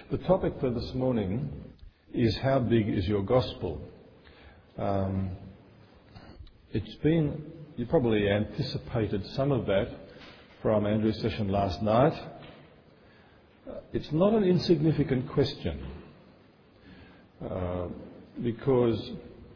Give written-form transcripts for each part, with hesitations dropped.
The topic for this morning is how big is your gospel? You probably anticipated some of that from Andrew's session last night. It's not an insignificant question because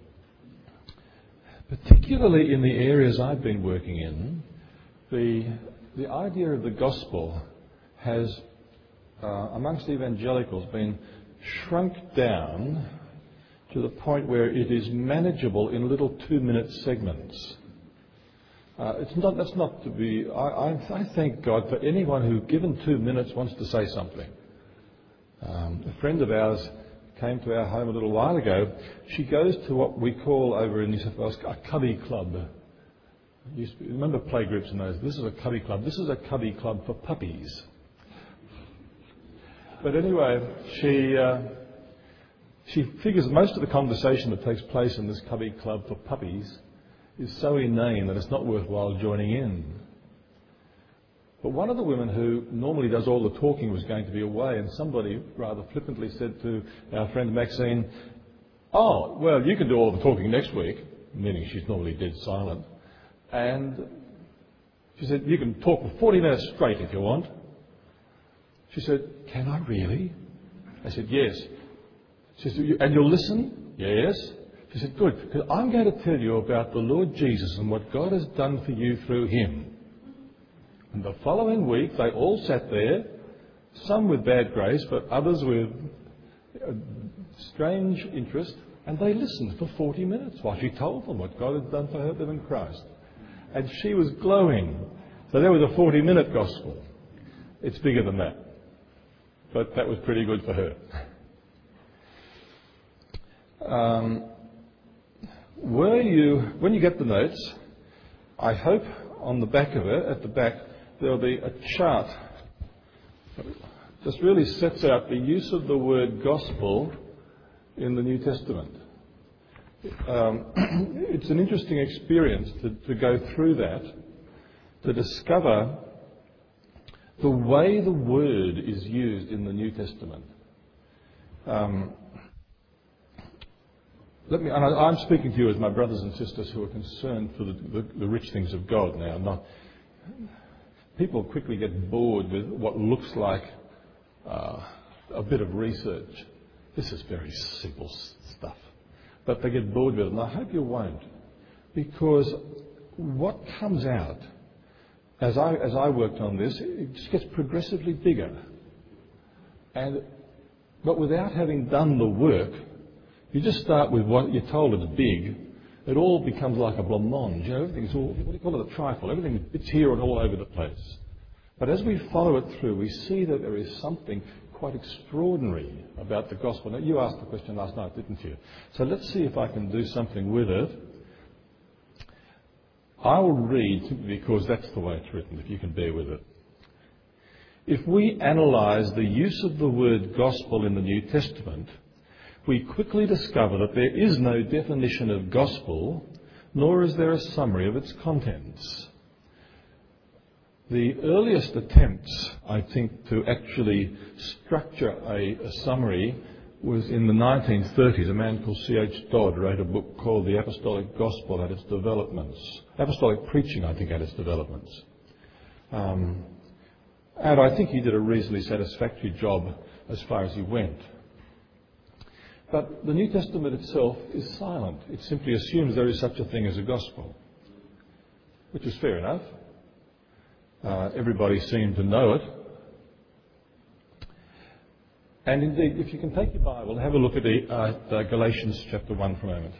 particularly in the areas I've been working in, the idea of the gospel has, amongst evangelicals, been shrunk down to the point where it is manageable in little 2-minute segments. That's not to be. I thank God for anyone who, given 2 minutes, wants to say something. A friend of ours came to our home a little while ago. She goes to what we call over in New South Wales a cubby club. Remember playgroups and those? This is a cubby club. This is a cubby club for puppies. But anyway, she figures most of the conversation that takes place in this cubby club for puppies is so inane that it's not worthwhile joining in. But one of the women who normally does all the talking was going to be away, and somebody rather flippantly said to our friend Maxine, "Oh, well, you can do all the talking next week," meaning she's normally dead silent. And she said, "You can talk for 40 minutes straight if you want." She said, "Can I really?" I said, "Yes." She said, "And you'll listen?" "Yes." She said, "Good, because I'm going to tell you about the Lord Jesus and what God has done for you through him." And the following week, they all sat there, some with bad grace, but others with strange interest, and they listened for 40 minutes while she told them what God had done for them in Christ. And she was glowing. So there was a 40-minute gospel. It's bigger than that. But that was pretty good for her. When you get the notes, I hope on the back of it, at the back, there'll be a chart that just really sets out the use of the word gospel in the New Testament. It's an interesting experience to go through that, to discover the way the word is used in the New Testament. I'm speaking to you as my brothers and sisters who are concerned for the rich things of God now. People quickly get bored with what looks like a bit of research. This is very simple stuff. But they get bored with it, and I hope you won't. Because what comes out, as I worked on this, it just gets progressively bigger. But without having done the work, you just start with what you're told is big. It all becomes like a blancmange. Everything's all, what do you call it, a trifle. Everything, it's here and all over the place. But as we follow it through, we see that there is something quite extraordinary about the gospel. Now, you asked the question last night, didn't you? So let's see if I can do something with it. I will read simply because that's the way it's written, if you can bear with it. If we analyse the use of the word gospel in the New Testament, we quickly discover that there is no definition of gospel, nor is there a summary of its contents. The earliest attempts, I think, to actually structure a summary was in the 1930s. A man called C.H. Dodd wrote a book called The Apostolic Gospel at its Developments. Apostolic Preaching, I think, at its developments. And I think he did a reasonably satisfactory job as far as he went. But the New Testament itself is silent. It simply assumes there is such a thing as a gospel, which is fair enough. Everybody seemed to know it. And indeed, if you can take your Bible and have a look at Galatians chapter 1 for a moment.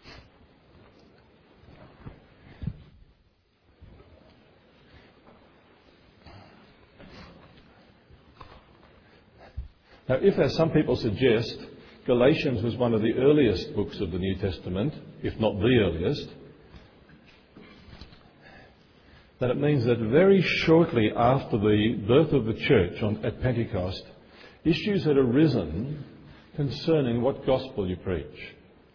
Now, if, as some people suggest, Galatians was one of the earliest books of the New Testament, if not the earliest, then it means that very shortly after the birth of the church at Pentecost, issues had arisen concerning what gospel you preach.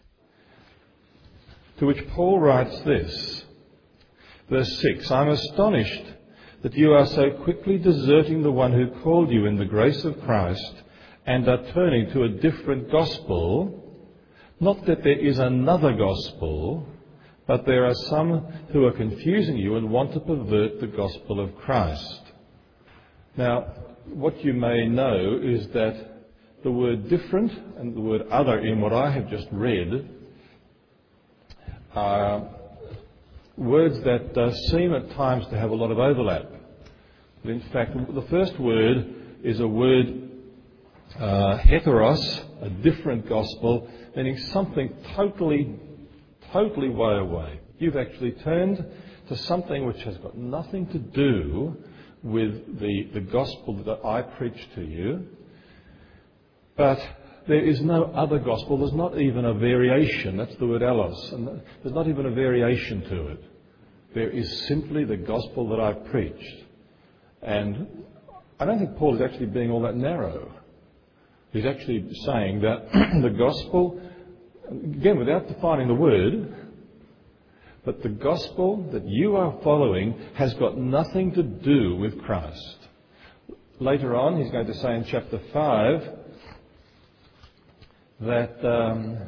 To which Paul writes this, verse 6, "I'm astonished that you are so quickly deserting the one who called you in the grace of Christ and are turning to a different gospel. Not that there is another gospel, but there are some who are confusing you and want to pervert the gospel of Christ. Now, what you may know is that the word different and the word other in what I have just read are words that seem at times to have a lot of overlap. But in fact, the first word is a word heteros, a different gospel, meaning something totally way away. You've actually turned to something which has got nothing to do with the gospel that I preach to you. But there is no other gospel. There's not even a variation. That's the word allos. And there's not even a variation to it. There is simply the gospel that I preached. And I don't think Paul is actually being all that narrow. He's actually saying that the gospel, again, without defining the word, but the gospel that you are following has got nothing to do with Christ. Later on, he's going to say in chapter 5 that,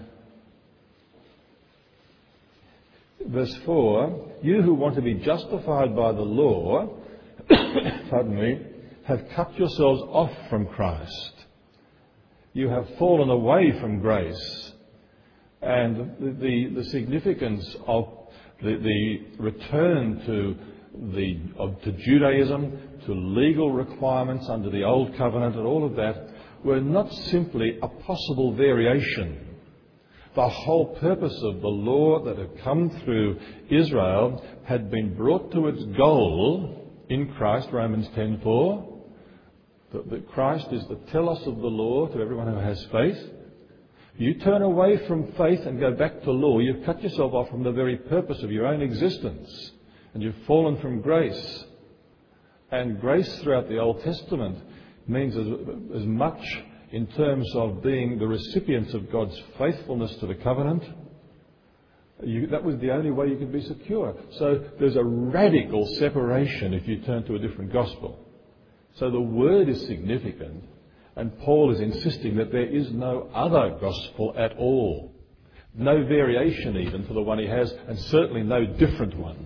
verse 4, you who want to be justified by the law, pardon me, have cut yourselves off from Christ. You have fallen away from grace. And the significance of the return to Judaism, to legal requirements under the Old Covenant and all of that were not simply a possible variation. The whole purpose of the law that had come through Israel had been brought to its goal in Christ, Romans 10:4. That Christ is the telos of the law to everyone who has faith. You turn away from faith and go back to law, you've cut yourself off from the very purpose of your own existence. And you've fallen from grace. And grace throughout the Old Testament means as much in terms of being the recipients of God's faithfulness to the covenant. That was the only way you could be secure. So there's a radical separation if you turn to a different gospel. So the word is significant, and Paul is insisting that there is no other gospel at all. No variation even to the one he has, and certainly no different one.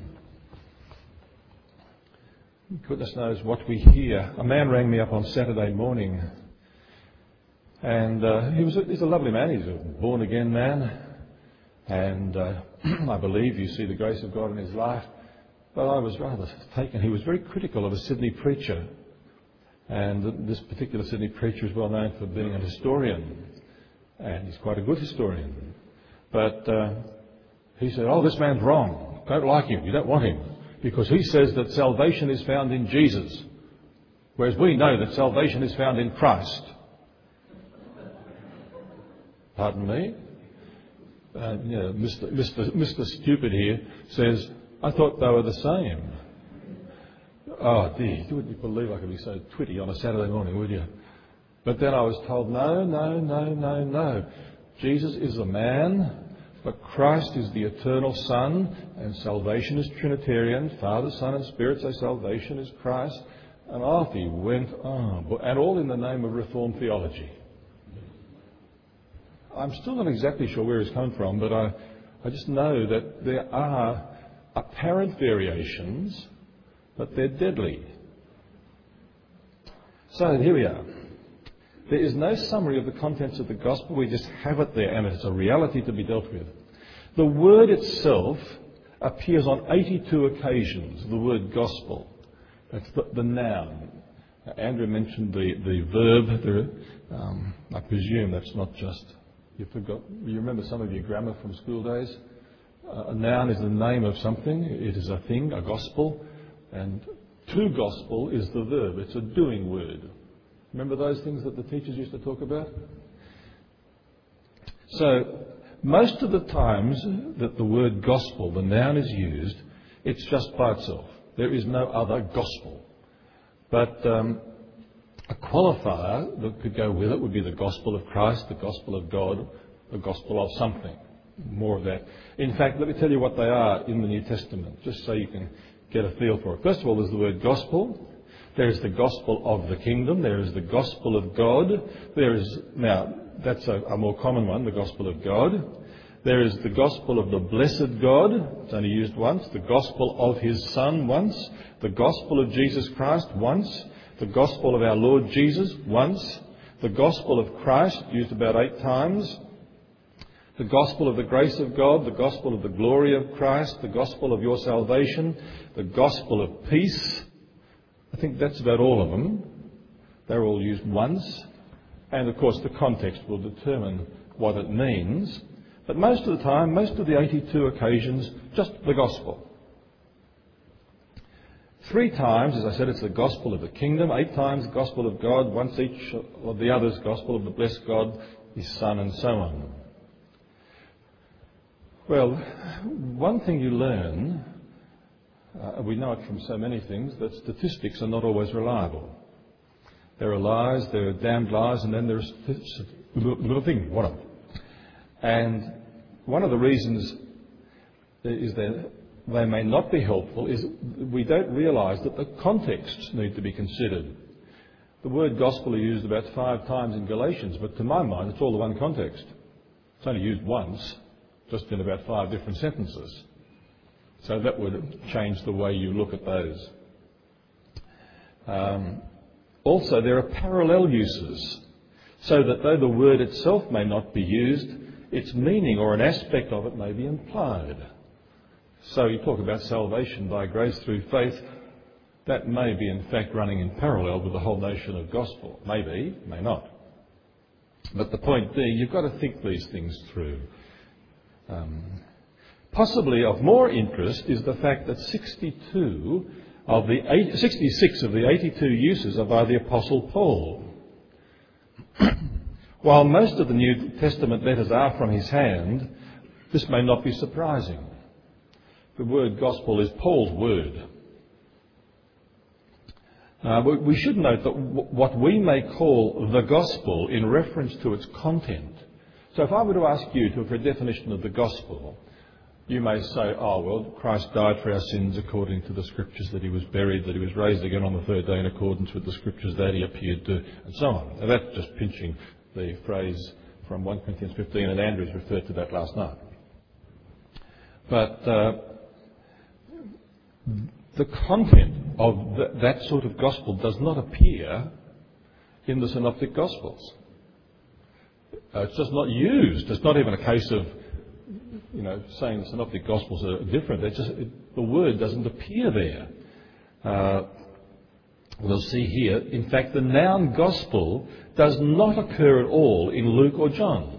Goodness knows what we hear. A man rang me up on Saturday morning, and he's a lovely man. He's a born-again man, and I believe you see the grace of God in his life. But I was rather taken. He was very critical of a Sydney preacher. And this particular Sydney preacher is well known for being a historian. And he's quite a good historian. But he said, this man's wrong. Don't like him. You don't want him. Because he says that salvation is found in Jesus. Whereas we know that salvation is found in Christ. Pardon me? Mr. Stupid here says, I thought they were the same. Oh dear, you wouldn't believe I could be so twitty on a Saturday morning, would you? But then I was told, no. Jesus is the man, but Christ is the eternal Son, and salvation is Trinitarian. Father, Son and Spirit say salvation is Christ. And off he went, and all in the name of Reformed theology. I'm still not exactly sure where he's come from, but I just know that there are apparent variations, but they're deadly. So here we are. There is no summary of the contents of the gospel. We just have it there, and it's a reality to be dealt with. The word itself appears on 82 occasions, the word gospel. That's the noun. Andrew mentioned the verb. I presume that's not just... You remember some of your grammar from school days? A noun is the name of something. It is a thing, a gospel. And to gospel is the verb. It's a doing word. Remember those things that the teachers used to talk about? So, most of the times that the word gospel, the noun, is used, it's just by itself. There is no other gospel. But a qualifier that could go with it would be the gospel of Christ, the gospel of God, the gospel of something. More of that. In fact, let me tell you what they are in the New Testament, just so you can get a feel for it. First of all, there's the word gospel. There is the gospel of the kingdom. There is the gospel of God. Now, that's a more common one, the gospel of God. There is the gospel of the blessed God. It's only used once. The gospel of his Son once. The gospel of Jesus Christ once. The gospel of our Lord Jesus once. The gospel of Christ, used about 8 times. The gospel of the grace of God. The gospel of the glory of Christ. The gospel of your salvation. The gospel of peace. I think that's about all of them. They're all used once. And of course the context will determine what it means. But most of the time, most of the 82 occasions, just the gospel. 3 times, as I said, it's the gospel of the kingdom. 8 times the gospel of God. Once each of the others, gospel of the blessed God, his Son, and so on. Well, one thing you learn, we know it from so many things, that statistics are not always reliable. There are lies, there are damned lies, and then there's little thing, one of them. And one of the reasons is that they may not be helpful is we don't realise that the contexts need to be considered. The word gospel is used about 5 times in Galatians, but to my mind it's all the one context. It's only used once, just in about 5 different sentences. So that would change the way you look at those. Also, there are parallel uses, so that though the word itself may not be used, its meaning or an aspect of it may be implied. So you talk about salvation by grace through faith. That may be in fact running in parallel with the whole notion of gospel. Maybe, may not. But the point being, you've got to think these things through. Possibly of more interest is the fact that 66 of the 82 uses are by the Apostle Paul. While most of the New Testament letters are from his hand, this may not be surprising. The word gospel is Paul's word. We should note that what we may call the gospel in reference to its content. So if I were to ask you for a definition of the gospel, you may say, oh, well, Christ died for our sins according to the Scriptures, that he was buried, that he was raised again on the 3rd day in accordance with the Scriptures, that he appeared to, and so on. Now, that's just pinching the phrase from 1 Corinthians 15, and Andrews referred to that last night. But the content of that sort of gospel does not appear in the Synoptic Gospels. It's just not used. It's not even a case of saying the Synoptic Gospels are different. The word doesn't appear there. We'll see here, in fact, the noun gospel does not occur at all in Luke or John.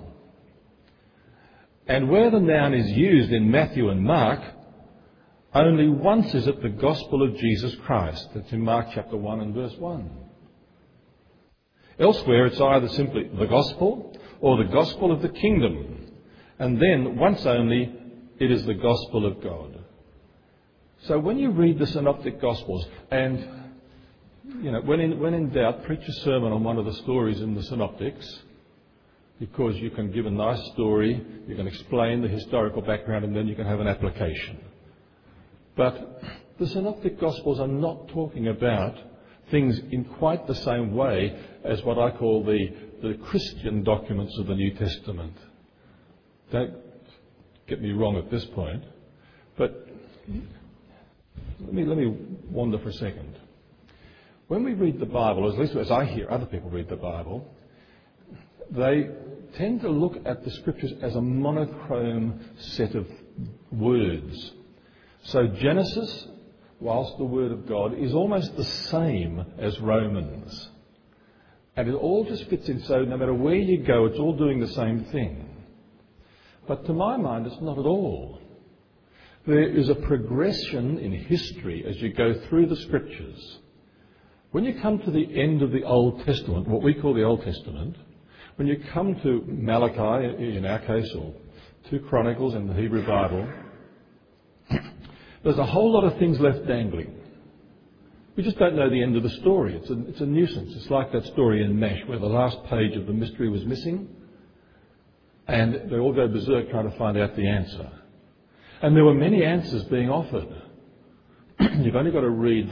And where the noun is used in Matthew and Mark, only once is it the gospel of Jesus Christ. That's in Mark chapter 1 and verse 1. Elsewhere, it's either simply the gospel or the gospel of the kingdom. And then, once only, it is the gospel of God. So when you read the Synoptic Gospels, and, when in doubt, preach a sermon on one of the stories in the Synoptics, because you can give a nice story, you can explain the historical background, and then you can have an application. But the Synoptic Gospels are not talking about things in quite the same way as what I call the Christian documents of the New Testament. Don't get me wrong at this point, but let me wander for a second. When we read the Bible, or at least as I hear other people read the Bible, they tend to look at the Scriptures as a monochrome set of words. So Genesis, whilst the Word of God, is almost the same as Romans. And it all just fits in, so no matter where you go, it's all doing the same thing. But to my mind, it's not at all. There is a progression in history as you go through the Scriptures. When you come to the end of the Old Testament, what we call the Old Testament, when you come to Malachi, in our case, or 2 Chronicles in the Hebrew Bible, there's a whole lot of things left dangling. We just don't know the end of the story. It's a nuisance. It's like that story in MASH where the last page of the mystery was missing, and they all go berserk trying to find out the answer. And there were many answers being offered. You've only got to read the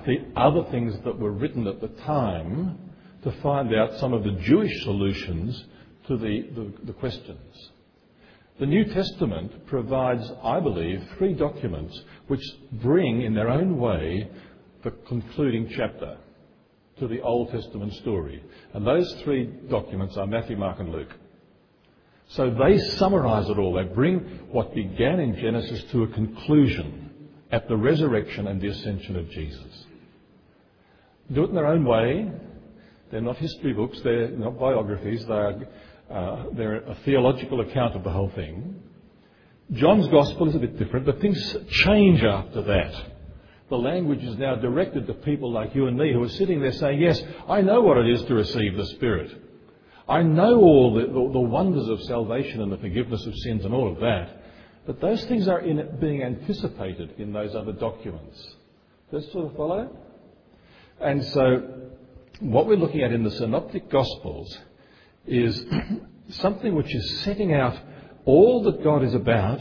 the other things that were written at the time to find out some of the Jewish solutions to the questions. The New Testament provides, I believe, 3 documents which bring, in their own way, the concluding chapter to the Old Testament story. And those 3 documents are Matthew, Mark and Luke. So they summarise it all. They bring what began in Genesis to a conclusion at the resurrection and the ascension of Jesus. Do it in their own way. They're not history books. They're not biographies. They're a theological account of the whole thing. John's Gospel is a bit different, but things change after that. The language is now directed to people like you and me who are sitting there saying, yes, I know what it is to receive the Spirit. I know all the wonders of salvation and the forgiveness of sins and all of that. But those things are being anticipated in those other documents. Does that sort of follow? And so what we're looking at in the Synoptic Gospels is something which is setting out all that God is about,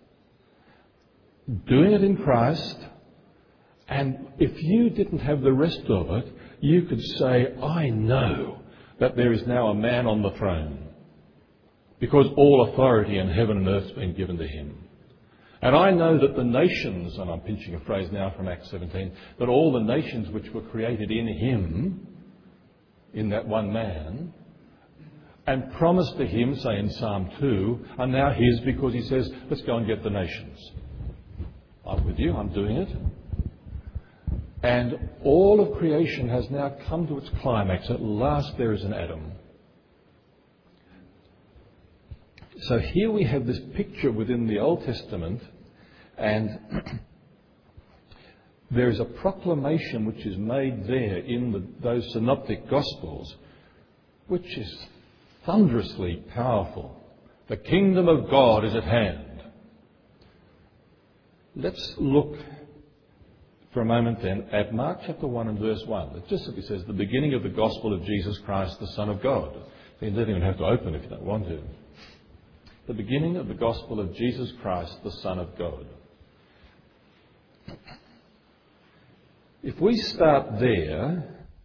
doing it in Christ, and if you didn't have the rest of it, you could say, I know that there is now a man on the throne, because all authority in heaven and earth has been given to him. And I know that the nations, and I'm pinching a phrase now from Acts 17, that all the nations which were created in him, in that one man, and promised to him, say in Psalm 2, are now his because he says, let's go and get the nations. I'm with you, I'm doing it. And all of creation has now come to its climax. At last there is an Adam. So here we have this picture within the Old Testament, and there is a proclamation which is made there in those synoptic Gospels, which is thunderously powerful. The kingdom of God is at hand. Let's look for a moment then at Mark chapter 1 and verse 1. It just simply says, the beginning of the gospel of Jesus Christ, the Son of God. You don't even have to open if you don't want to. The beginning of the gospel of Jesus Christ, the Son of God. If we start there...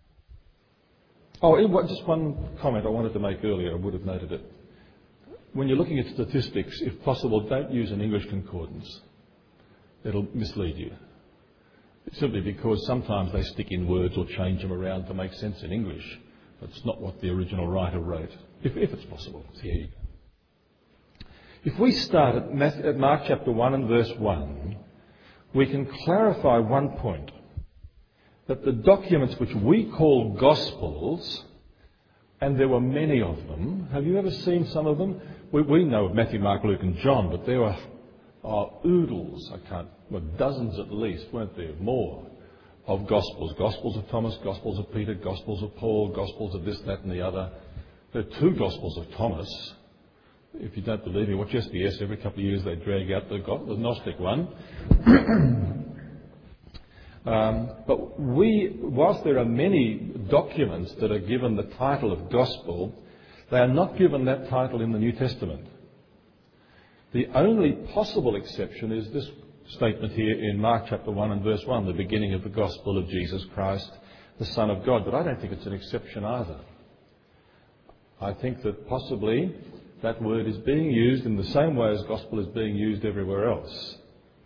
just one comment I wanted to make earlier. I would have noted it. When you're looking at statistics, if possible, don't use an English concordance. It'll mislead you. Simply because sometimes they stick in words or change them around to make sense in English. That's not what the original writer wrote, if it's possible. So here you go. If we start at Mark chapter 1 and verse 1, we can clarify one point. That the documents which we call Gospels, and there were many of them, have you ever seen some of them? We know of Matthew, Mark, Luke and John, but there were oodles, dozens at least, weren't there? More of Gospels. Gospels of Thomas, Gospels of Peter, Gospels of Paul, Gospels of this, that and the other. There are 2 Gospels of Thomas. If you don't believe me, watch SBS. Every couple of years they drag out the Gnostic one. But whilst there are many documents that are given the title of Gospel, they are not given that title in the New Testament. The only possible exception is this statement here in Mark chapter 1 and verse 1, the beginning of the gospel of Jesus Christ, the Son of God. But I don't think it's an exception either. I think that possibly that word is being used in the same way as gospel is being used everywhere else.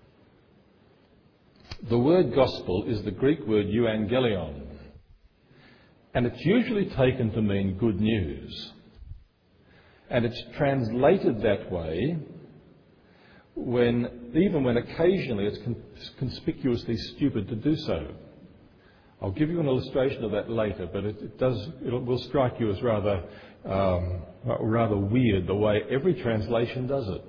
The word gospel is the Greek word euangelion, and it's usually taken to mean good news. And it's translated that way even when occasionally it's conspicuously stupid to do so. I'll give you an illustration of that later, but it will strike you as rather weird the way every translation does it.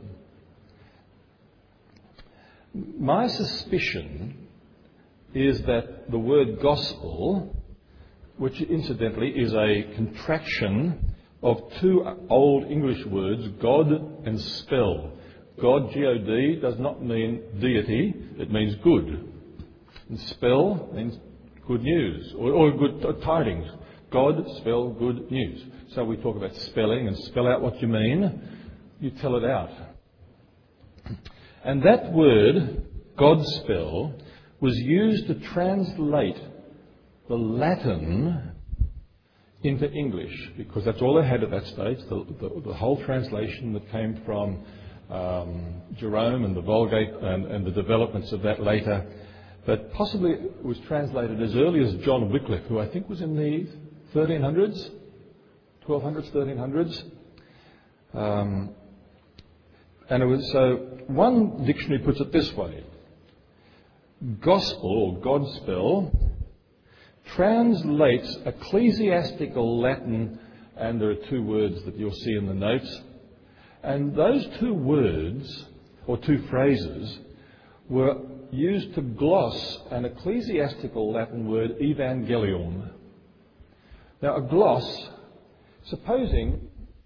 My suspicion is that the word gospel, which incidentally is a contraction of 2 old English words, God and spell. God, G-O-D, does not mean deity, it means good. And spell means good news, or good tidings. God, spell, good news. So we talk about spelling and spell out what you mean. You tell it out. And that word, Godspell, was used to translate the Latin into English, because that's all they had at that stage, the whole translation that came from Jerome and the Vulgate and the developments of that later. But possibly it was translated as early as John Wycliffe, who I think was in the 1300s, 1200s, 1300s. And it was, so one dictionary puts it this way: gospel, or Godspell, translates ecclesiastical Latin, and there are two words that you'll see in the notes, and those two words, or two phrases, were used to gloss an ecclesiastical Latin word, evangelium. Now, a gloss, supposing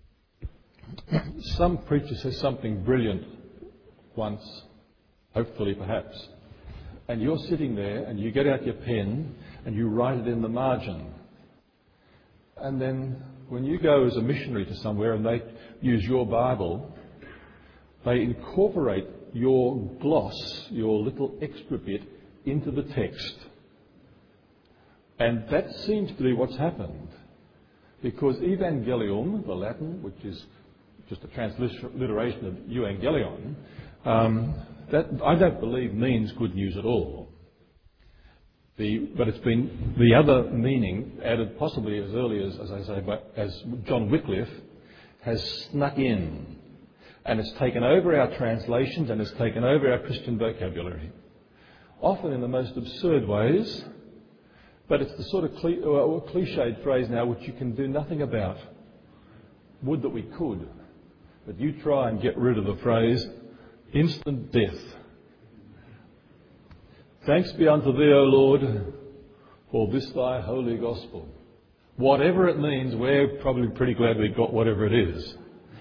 some preacher says something brilliant once, hopefully perhaps, and you're sitting there and you get out your pen and you write it in the margin. And then when you go as a missionary to somewhere and they use your Bible, they incorporate your gloss, your little extra bit, into the text. And that seems to be what's happened. Because evangelium, the Latin, which is just a transliteration of euangelion, that I don't believe means good news at all. But it's been the other meaning added possibly as early as I say, as John Wycliffe has snuck in. And it's taken over our translations and it's taken over our Christian vocabulary. Often in the most absurd ways, but it's the sort of cliched phrase now which you can do nothing about. Would that we could. But you try and get rid of the phrase, instant death. Thanks be unto thee, O Lord, for this thy holy gospel. Whatever it means, we're probably pretty glad we've got whatever it is.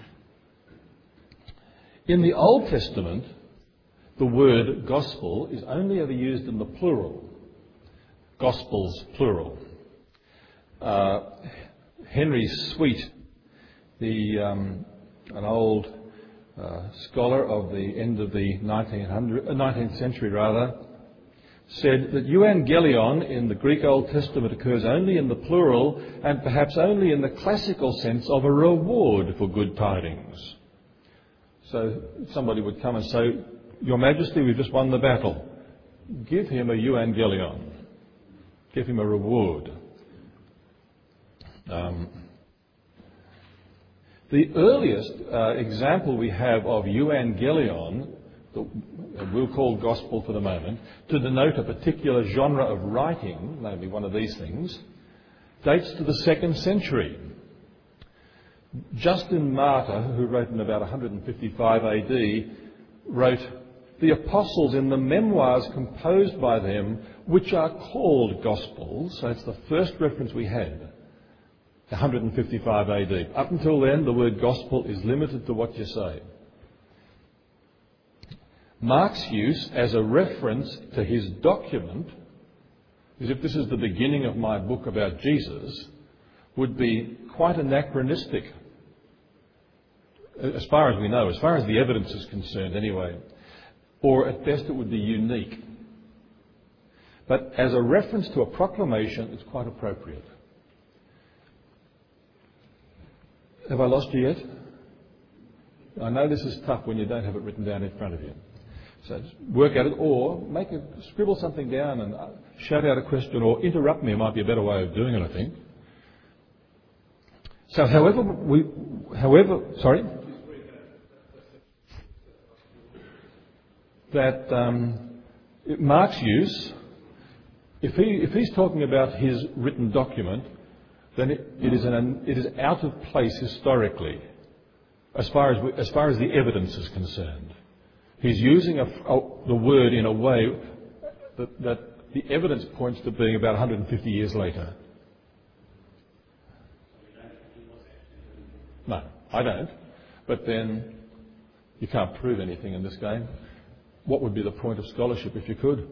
In the Old Testament, the word gospel is only ever used in the plural. Gospels, plural. Henry Sweet, an old scholar of the end of the 19th century, said that euangelion in the Greek Old Testament occurs only in the plural and perhaps only in the classical sense of a reward for good tidings. So somebody would come and say, Your Majesty, we've just won the battle. Give him a euangelion. Give him a reward. The earliest example we have of euangelion, that we'll call gospel for the moment, to denote a particular genre of writing, maybe one of these things, dates to the 2nd century. Justin Martyr, who wrote in about 155 AD, wrote, "The apostles in the memoirs composed by them, which are called Gospels," so it's the first reference we had, 155 AD. Up until then, the word gospel is limited to what you say. Mark's use as a reference to his document, as if this is the beginning of my book about Jesus, would be quite anachronistic, as far as we know, as far as the evidence is concerned anyway. Or at best it would be unique. But as a reference to a proclamation, it's quite appropriate. Have I lost you yet? I know this is tough when you don't have it written down in front of you. So work at it, or scribble something down and shout out a question, or interrupt me. It might be a better way of doing it, I think. So Mark's use, if he's talking about his written document, then it is out of place historically, as far as the evidence is concerned. He's using the word in a way that the evidence points to being about 150 years later. No, I don't. But then you can't prove anything in this game. What would be the point of scholarship if you could?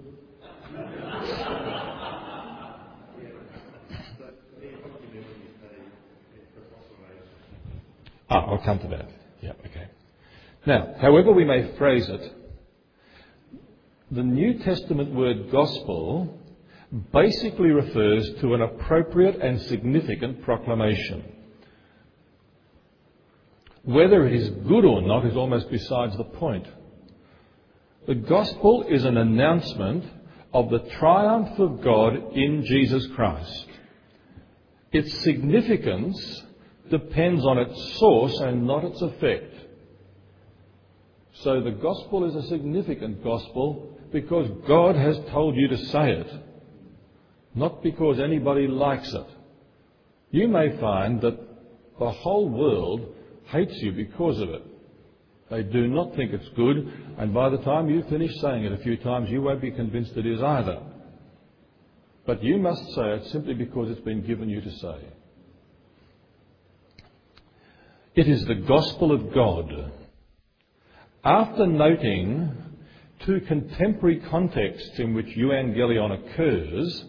I'll come to that. Yeah, okay. Now, however we may phrase it, the New Testament word gospel basically refers to an appropriate and significant proclamation. Whether it is good or not is almost besides the point. The gospel is an announcement of the triumph of God in Jesus Christ. Its significance depends on its source and not its effect. So the gospel is a significant gospel because God has told you to say it, not because anybody likes it. You may find that the whole world hates you because of it. They do not think it's good, and by the time you finish saying it a few times, you won't be convinced it is either. But you must say it simply because it's been given you to say. It is the gospel of God. After noting two contemporary contexts in which euangelion occurs,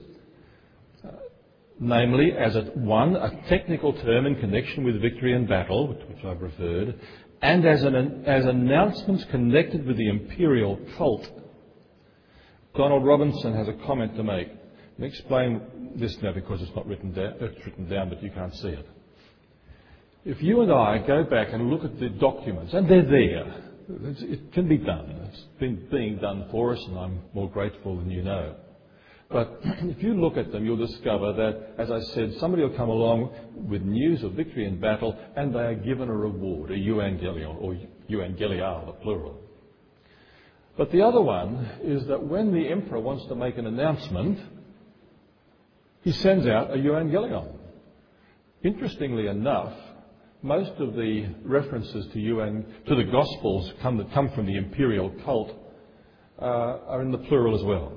namely as a technical term in connection with victory and battle, which I've referred, and as announcements connected with the imperial cult, Donald Robinson has a comment to make. Let me explain this now because it's not written down. It's written down, but you can't see it. If you and I go back and look at the documents, and they're there, it can be done. It's been being done for us, and I'm more grateful than you know. But if you look at them, you'll discover that, as I said, somebody will come along with news of victory in battle, and they are given a reward, a euangelion, or euangelia, the plural. But the other one is that when the emperor wants to make an announcement, he sends out a euangelion. Interestingly enough, most of the references to the Gospels that come from the imperial cult are in the plural as well.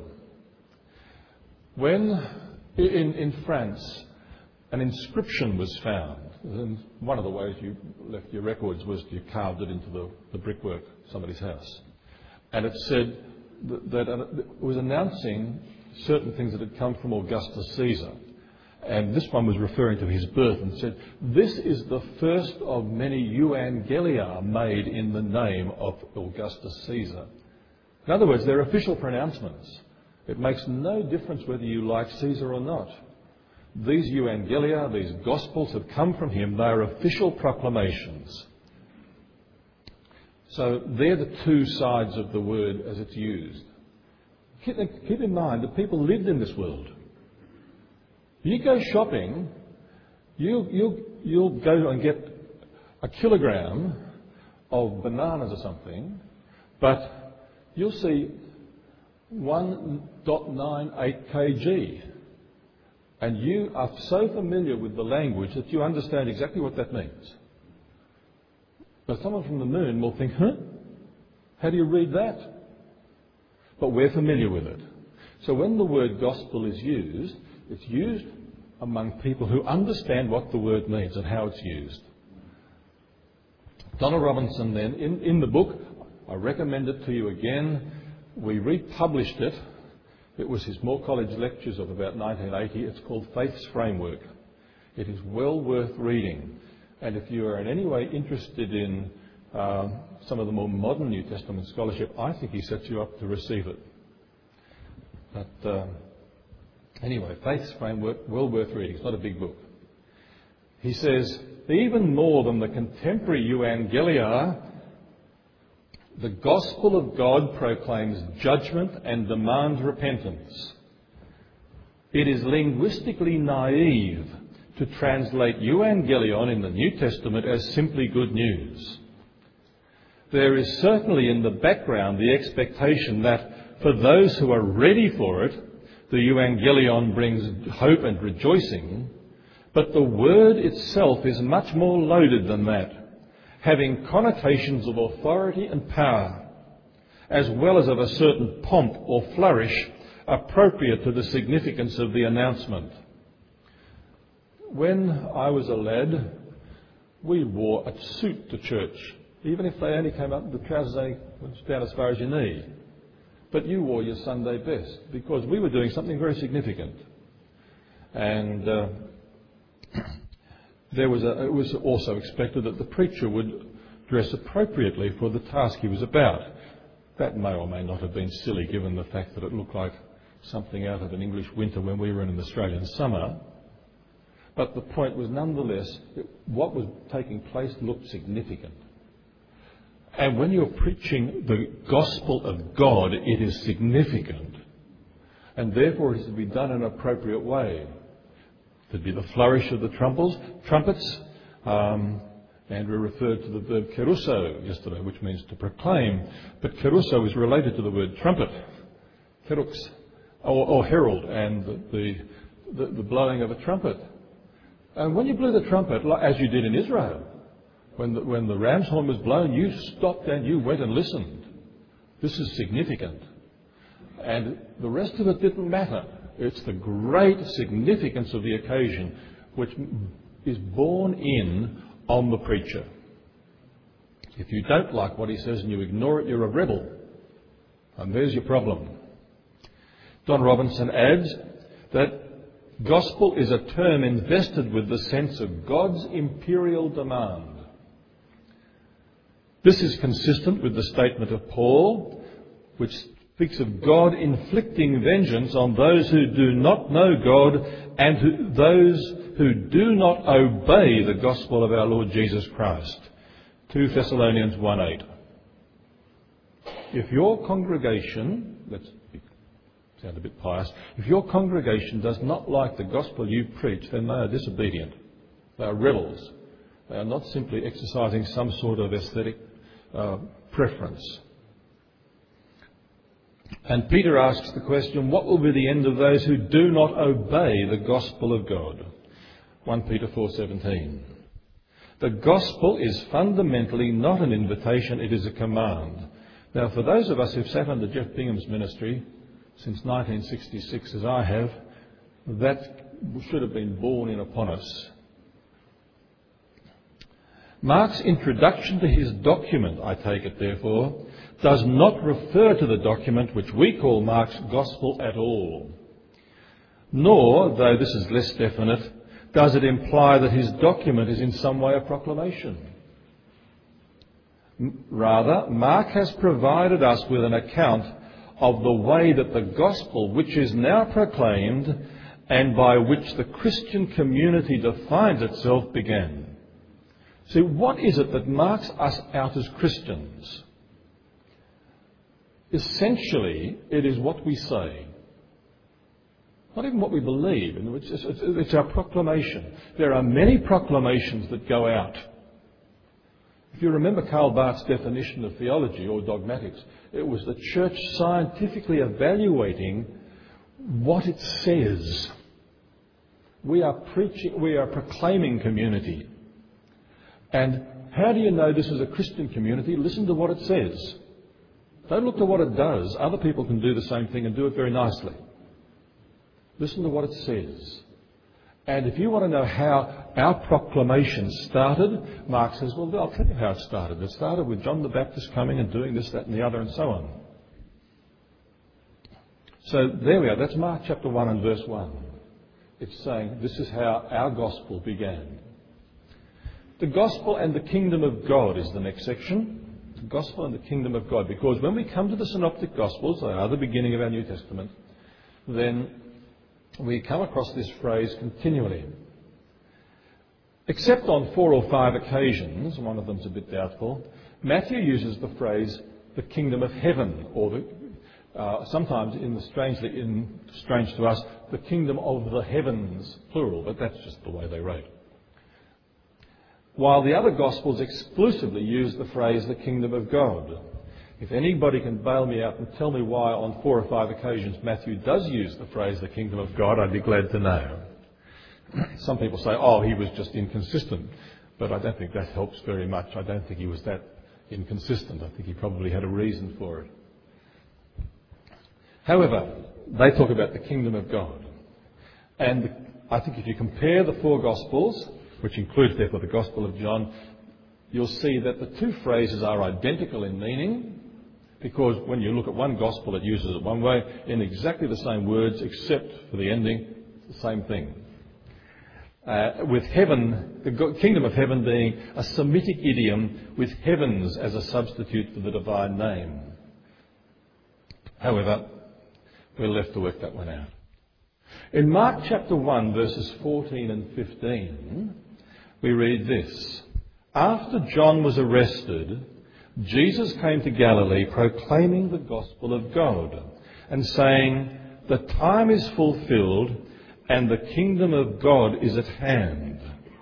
When in France an inscription was found, and one of the ways you left your records was you carved it into the brickwork of somebody's house, and it said that it was announcing certain things that had come from Augustus Caesar. And this one was referring to his birth and said, this is the first of many euangelia made in the name of Augustus Caesar. In other words, they're official pronouncements. It makes no difference whether you like Caesar or not. These euangelia, these gospels have come from him. They are official proclamations. So they're the two sides of the word as it's used. Keep in mind that people lived in this world. You go shopping, you'll go and get a kilogram of bananas or something, but you'll see 1.98 kg. And you are so familiar with the language that you understand exactly what that means. But someone from the moon will think, how do you read that? But we're familiar with it. So when the word gospel is used, it's used among people who understand what the word means and how it's used. Donald Robinson then, in the book, I recommend it to you again. We republished it. It was his Moore College lectures of about 1980. It's called Faith's Framework. It is well worth reading. And if you are in any way interested in some of the more modern New Testament scholarship, I think he sets you up to receive it. But anyway, Faith's Framework, well worth reading. It's not a big book. He says, even more than the contemporary euangelia, the gospel of God proclaims judgment and demands repentance. It is linguistically naive to translate euangelion in the New Testament as simply good news. There is certainly in the background the expectation that for those who are ready for it, the euangelion brings hope and rejoicing, but the word itself is much more loaded than that, having connotations of authority and power, as well as of a certain pomp or flourish appropriate to the significance of the announcement. When I was a lad, we wore a suit to church, even if they only came up, the trousers only went down as far as your knee. But you wore your Sunday best because we were doing something very significant. And it was also expected that the preacher would dress appropriately for the task he was about. That may or may not have been silly given the fact that it looked like something out of an English winter when we were in an Australian summer. But the point was nonetheless, what was taking place looked significant. And when you're preaching the gospel of God, it is significant. And therefore it is to be done in an appropriate way. There'd be the flourish of the trumpets. Andrew referred to the verb kerusso yesterday, which means to proclaim. But kerusso is related to the word trumpet, kerux, or herald, and the blowing of a trumpet. And when you blew the trumpet, as you did in Israel, when the ram's horn was blown, you stopped and you went and listened. This is significant. And the rest of it didn't matter. It's the great significance of the occasion which is borne in on the preacher. If you don't like what he says and you ignore it, you're a rebel. And there's your problem. Don Robinson adds that gospel is a term invested with the sense of God's imperial demand. This is consistent with the statement of Paul, which speaks of God inflicting vengeance on those who do not know God and those who do not obey the gospel of our Lord Jesus Christ. 2 Thessalonians 1:8. If your congregation, let's sound a bit pious, if your congregation does not like the gospel you preach, then they are disobedient. They are rebels. They are not simply exercising some sort of aesthetic preference. And Peter asks the question, what will be the end of those who do not obey the gospel of God? 1 Peter 4:17. The gospel is fundamentally not an invitation, it is a command. Now, for those of us who've sat under Jeff Bingham's ministry since 1966, as I have, that should have been borne in upon us. Mark's introduction to his document, I take it therefore, does not refer to the document which we call Mark's Gospel at all. Nor, though this is less definite, does it imply that his document is in some way a proclamation. Rather, Mark has provided us with an account of the way that the Gospel, which is now proclaimed and by which the Christian community defines itself, began. See, what is it that marks us out as Christians? Essentially, it is what we say. Not even what we believe. It's our proclamation. There are many proclamations that go out. If you remember Karl Barth's definition of theology or dogmatics, it was the church scientifically evaluating what it says. We are proclaiming community. And how do you know this is a Christian community? Listen to what it says. Don't look to what it does. Other people can do the same thing and do it very nicely. Listen to what it says. And if you want to know how our proclamation started, Mark says, well, I'll tell you how it started. It started with John the Baptist coming and doing this, that and the other and so on. So there we are. That's Mark chapter 1 and verse 1. It's saying this is how our gospel began. The gospel and the kingdom of God is the next section. The gospel and the kingdom of God. Because when we come to the synoptic gospels, they are the beginning of our New Testament, then we come across this phrase continually. Except on 4 or 5 occasions, one of them's a bit doubtful, Matthew uses the phrase the kingdom of heaven, or sometimes strange to us, the kingdom of the heavens, plural, but that's just the way they wrote. While the other Gospels exclusively use the phrase the kingdom of God. If anybody can bail me out and tell me why on 4 or 5 occasions Matthew does use the phrase the kingdom of God, I'd be glad to know. Some people say, he was just inconsistent. But I don't think that helps very much. I don't think he was that inconsistent. I think he probably had a reason for it. However, they talk about the kingdom of God. And I think if you compare the 4 Gospels, which includes therefore the Gospel of John, you'll see that the 2 phrases are identical in meaning, because when you look at one Gospel it uses it one way, in exactly the same words, except for the ending, it's the same thing. With heaven, the kingdom of heaven being a Semitic idiom with heavens as a substitute for the divine name. However, we're left to work that one out. In Mark chapter 1, verses 14 and 15, we read this. After John was arrested, Jesus came to Galilee proclaiming the gospel of God and saying, "The time is fulfilled and the kingdom of God is at hand.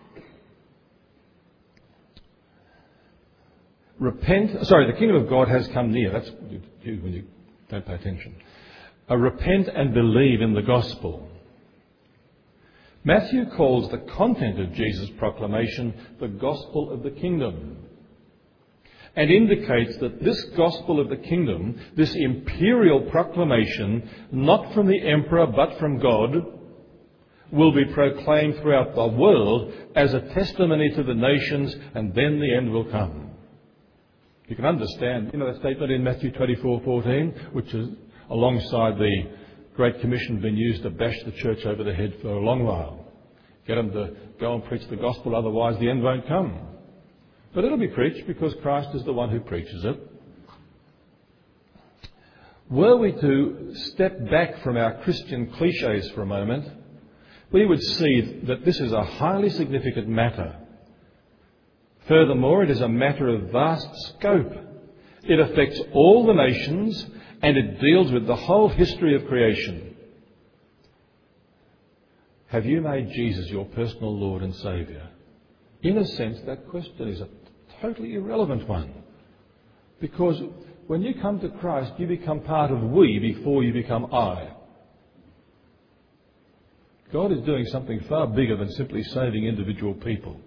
The kingdom of God has come near." That's you when you don't pay attention. Repent and believe in the gospel. Matthew calls the content of Jesus' proclamation the gospel of the kingdom, and indicates that this gospel of the kingdom, this imperial proclamation, not from the emperor but from God, will be proclaimed throughout the world as a testimony to the nations, and then the end will come. You can understand, that statement in Matthew 24:14, which is alongside the Great Commission been used to bash the church over the head for a long while. Get them to go and preach the gospel, otherwise the end won't come. But it'll be preached because Christ is the one who preaches it. Were we to step back from our Christian clichés for a moment, we would see that this is a highly significant matter. Furthermore, it is a matter of vast scope. It affects all the nations, and it deals with the whole history of creation. Have you made Jesus your personal Lord and Saviour? In a sense, that question is a totally irrelevant one. Because when you come to Christ, you become part of we before you become I. God is doing something far bigger than simply saving individual people.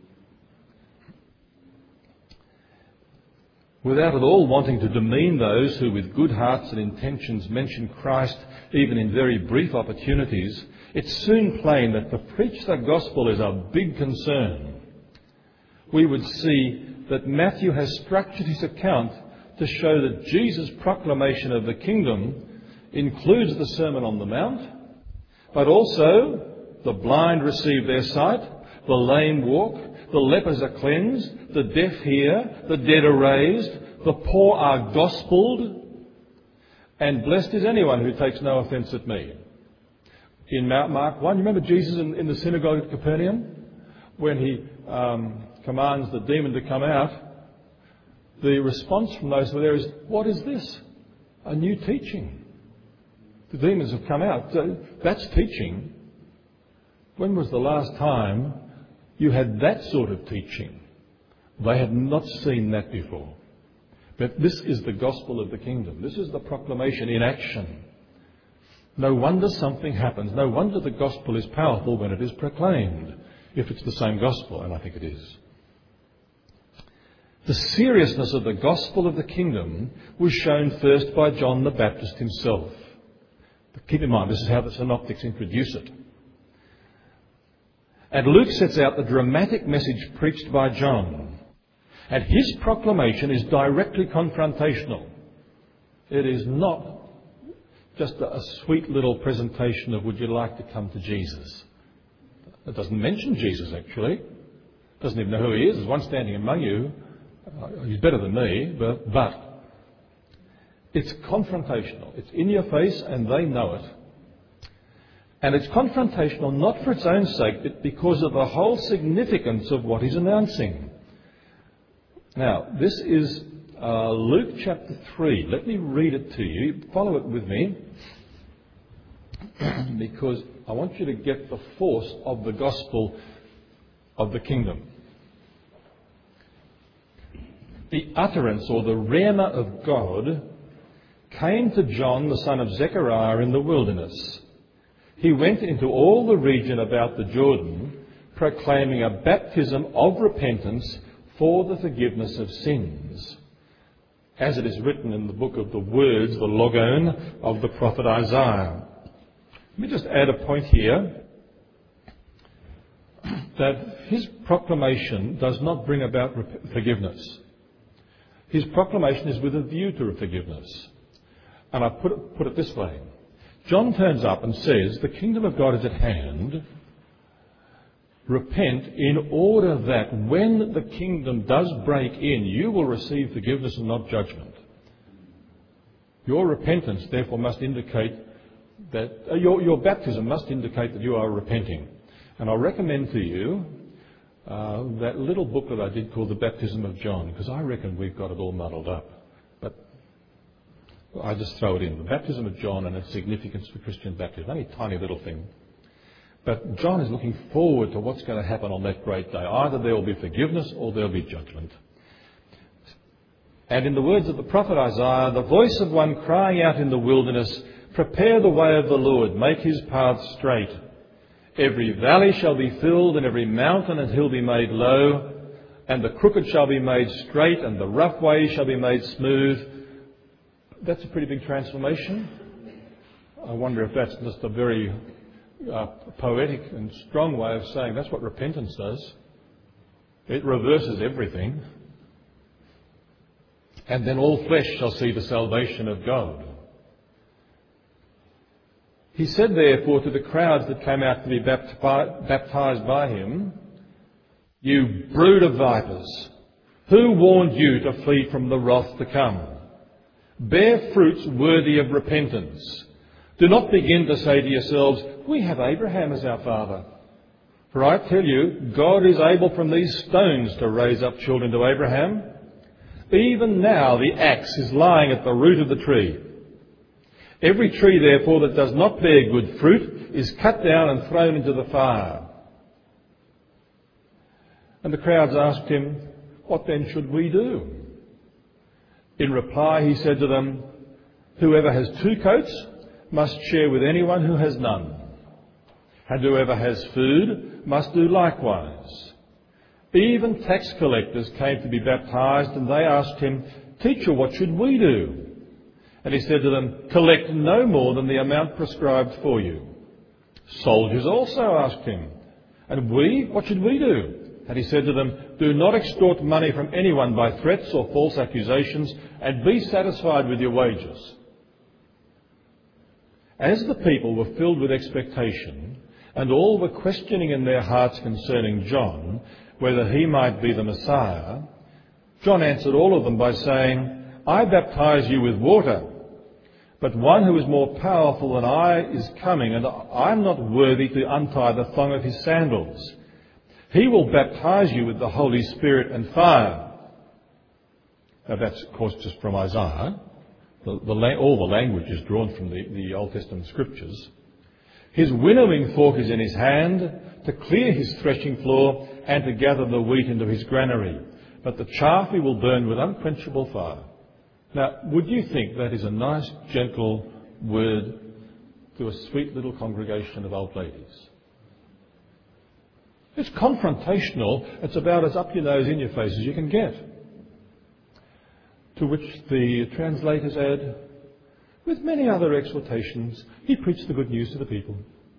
Without at all wanting to demean those who with good hearts and intentions mention Christ even in very brief opportunities, it's soon plain that to preach the gospel is a big concern. We would see that Matthew has structured his account to show that Jesus' proclamation of the kingdom includes the Sermon on the Mount, but also the blind receive their sight, the lame walk, the lepers are cleansed, the deaf hear, the dead are raised, the poor are gospelled, and blessed is anyone who takes no offence at me. In Mark 1, you remember Jesus in the synagogue at Capernaum? When he commands the demon to come out, the response from those who were there is, "What is this? A new teaching. The demons have come out." So that's teaching. When was the last time you had that sort of teaching? They had not seen that before. But this is the gospel of the kingdom. This is the proclamation in action. No wonder something happens. No wonder the gospel is powerful when it is proclaimed, if it's the same gospel, and I think it is. The seriousness of the gospel of the kingdom was shown first by John the Baptist himself. But keep in mind, this is how the synoptics introduce it. And Luke sets out the dramatic message preached by John. And his proclamation is directly confrontational. It is not just a sweet little presentation of, "Would you like to come to Jesus?" It doesn't mention Jesus, actually. It doesn't even know who he is. There's one standing among you. He's better than me, but it's confrontational. It's in your face and they know it. And it's confrontational not for its own sake, but because of the whole significance of what he's announcing. Now, this is Luke chapter 3. Let me read it to you. Follow it with me, because I want you to get the force of the gospel of the kingdom. The utterance or the rhema of God came to John, the son of Zechariah, in the wilderness. He went into all the region about the Jordan, proclaiming a baptism of repentance for the forgiveness of sins, as it is written in the book of the words, the Logon, of the prophet Isaiah. Let me just add a point here, that his proclamation does not bring about forgiveness. His proclamation is with a view to forgiveness. And I put it this way. John turns up and says, "The kingdom of God is at hand. Repent in order that when the kingdom does break in, you will receive forgiveness and not judgment." Your repentance, therefore, must indicate that your baptism must indicate that you are repenting. And I recommend to you that little booklet I did called The Baptism of John, because I reckon we've got it all muddled up. But I just throw it in. The Baptism of John and its significance for Christian baptism. Only a tiny little thing. But John is looking forward to what's going to happen on that great day. Either there will be forgiveness or there will be judgment. And in the words of the prophet Isaiah, the voice of one crying out in the wilderness, prepare the way of the Lord, make his path straight. Every valley shall be filled, and every mountain and hill be made low, and the crooked shall be made straight, and the rough way shall be made smooth. That's a pretty big transformation. I wonder if that's just a very poetic and strong way of saying that's what repentance does. It reverses everything. And then all flesh shall see the salvation of God. He said, therefore, to the crowds that came out to be baptized by him, you brood of vipers, who warned you to flee from the wrath to come? Bear fruits worthy of repentance. Do not begin to say to yourselves, we have Abraham as our father. For I tell you, God is able from these stones to raise up children to Abraham. Even now the axe is lying at the root of the tree. Every tree, therefore, that does not bear good fruit is cut down and thrown into the fire. And the crowds asked him, what then should we do? In reply, he said to them, whoever has 2 coats must share with anyone who has none. And whoever has food must do likewise. Even tax collectors came to be baptized, and they asked him, Teacher, what should we do? And he said to them, collect no more than the amount prescribed for you. Soldiers also asked him, and we, what should we do? And he said to them, do not extort money from anyone by threats or false accusations, and be satisfied with your wages. As the people were filled with expectation, and all were questioning in their hearts concerning John, whether he might be the Messiah, John answered all of them by saying, I baptize you with water, but one who is more powerful than I is coming, and I am not worthy to untie the thong of his sandals. He will baptize you with the Holy Spirit and fire. Now that's, of course, just from Isaiah. All the language is drawn from the Old Testament scriptures. His winnowing fork is in his hand to clear his threshing floor and to gather the wheat into his granary. But the chaff he will burn with unquenchable fire. Now, would you think that is a nice, gentle word to a sweet little congregation of old ladies? It's confrontational. It's about as up your nose, in your face as you can get. To which the translators add, with many other exhortations, he preached the good news to the people.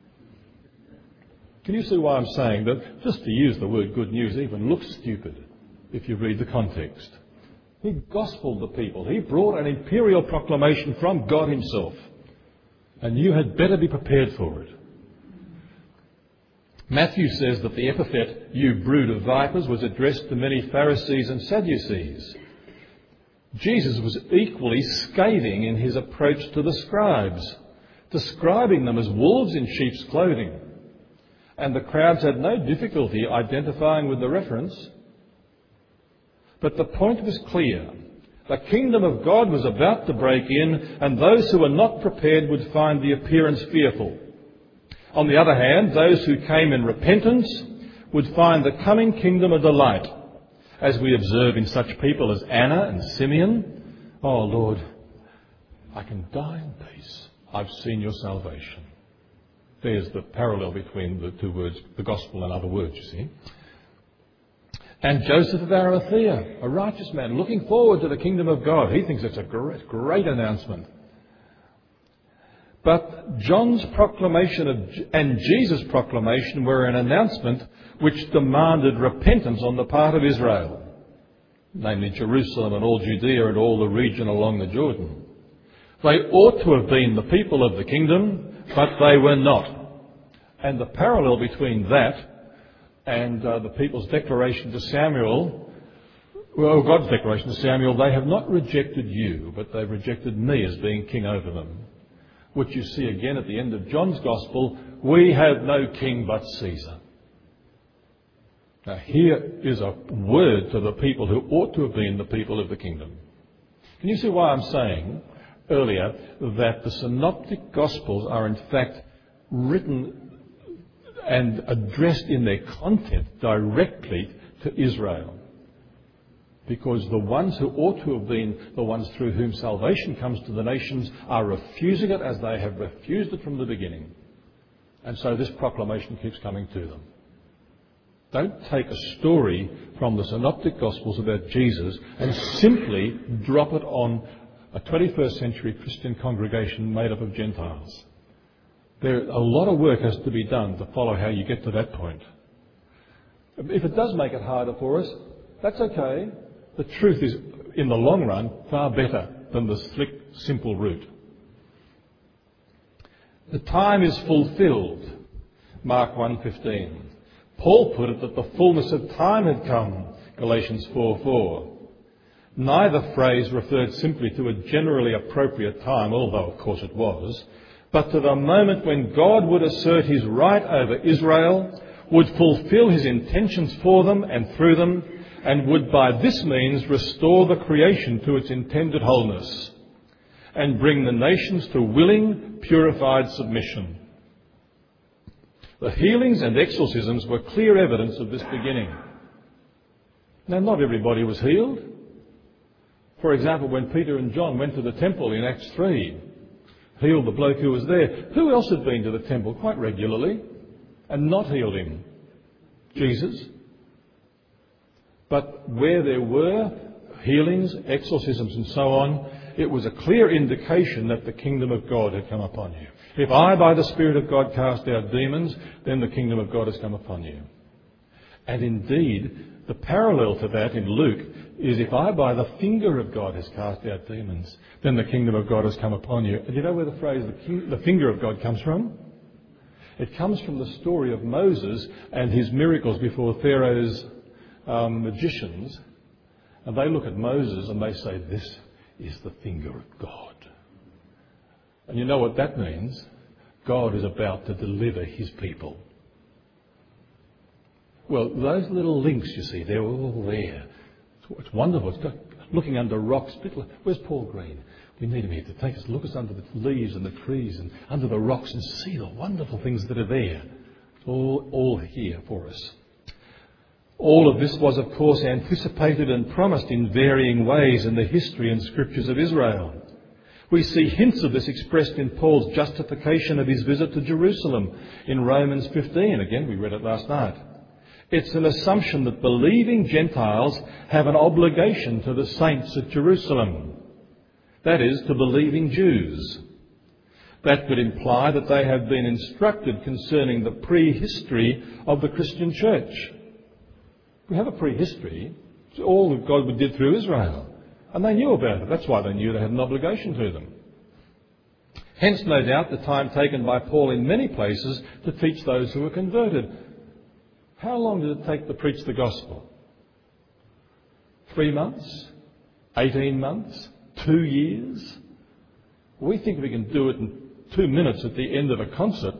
Can you see why I'm saying that just to use the word good news even looks stupid if you read the context? He gospelled the people. He brought an imperial proclamation from God himself. And you had better be prepared for it. Matthew says that the epithet, you brood of vipers, was addressed to many Pharisees and Sadducees. Jesus was equally scathing in his approach to the scribes, describing them as wolves in sheep's clothing. And the crowds had no difficulty identifying with the reference. But the point was clear. The kingdom of God was about to break in, and those who were not prepared would find the appearance fearful. On the other hand, those who came in repentance would find the coming kingdom a delight, as we observe in such people as Anna and Simeon. Oh, Lord, I can die in peace. I've seen your salvation. There's the parallel between the two words, the gospel and other words, you see. And Joseph of Arimathea, a righteous man, looking forward to the kingdom of God. He thinks it's a great announcement. But John's proclamation and Jesus' proclamation were an announcement which demanded repentance on the part of Israel, namely Jerusalem and all Judea and all the region along the Jordan. They ought to have been the people of the kingdom, but they were not. And the parallel between that and the people's declaration to Samuel Well, God's declaration to Samuel, they have not rejected you, but they've rejected me as being king over them. Which you see again at the end of John's Gospel, we have no king but Caesar. Now here is a word to the people who ought to have been the people of the kingdom. Can you see why I'm saying earlier that the synoptic Gospels are in fact written and addressed in their content directly to Israel? Because the ones who ought to have been the ones through whom salvation comes to the nations are refusing it as they have refused it from the beginning. And so this proclamation keeps coming to them. Don't take a story from the Synoptic Gospels about Jesus and simply drop it on a 21st century Christian congregation made up of Gentiles. A lot of work has to be done to follow how you get to that point. If it does make it harder for us, that's okay. The truth is, in the long run, far better than the slick, simple route. The time is fulfilled, Mark 1:15. Paul put it that the fullness of time had come, Galatians 4:4. Neither phrase referred simply to a generally appropriate time, although of course it was, but to the moment when God would assert his right over Israel, would fulfill his intentions for them and through them, and would by this means restore the creation to its intended wholeness and bring the nations to willing, purified submission. The healings and exorcisms were clear evidence of this beginning. Now, not everybody was healed. For example, when Peter and John went to the temple in Acts 3, healed the bloke who was there. Who else had been to the temple quite regularly and not healed him? Jesus. But where there were healings, exorcisms and so on, it was a clear indication that the kingdom of God had come upon you. If I, by the Spirit of God, cast out demons, then the kingdom of God has come upon you. And indeed, the parallel to that in Luke is if I, by the finger of God, has cast out demons, then the kingdom of God has come upon you. And you know where the phrase, the finger of God, comes from? It comes from the story of Moses and his miracles before Pharaoh's magicians. And they look at Moses and they say, this is the finger of God. And you know what that means? God is about to deliver his people. Well, those little links, you see, they're all there. It's wonderful. It's got, looking under rocks. Where's Paul Green? We need him here to take us, look us under the leaves and the trees and under the rocks and see the wonderful things that are there. It's all here for us. All of this was, of course, anticipated and promised in varying ways in the history and scriptures of Israel. We see hints of this expressed in Paul's justification of his visit to Jerusalem in Romans 15. Again, we read it last night. It's an assumption that believing Gentiles have an obligation to the saints at Jerusalem. That is, to believing Jews. That could imply that they have been instructed concerning the prehistory of the Christian church. We have a prehistory. It's all that God did through Israel. And they knew about it. That's why they knew they had an obligation to them. Hence, no doubt, the time taken by Paul in many places to teach those who were converted. How long did it take to preach the gospel? 3 months? 18 months? 2 years? We think we can do it in 2 minutes at the end of a concert.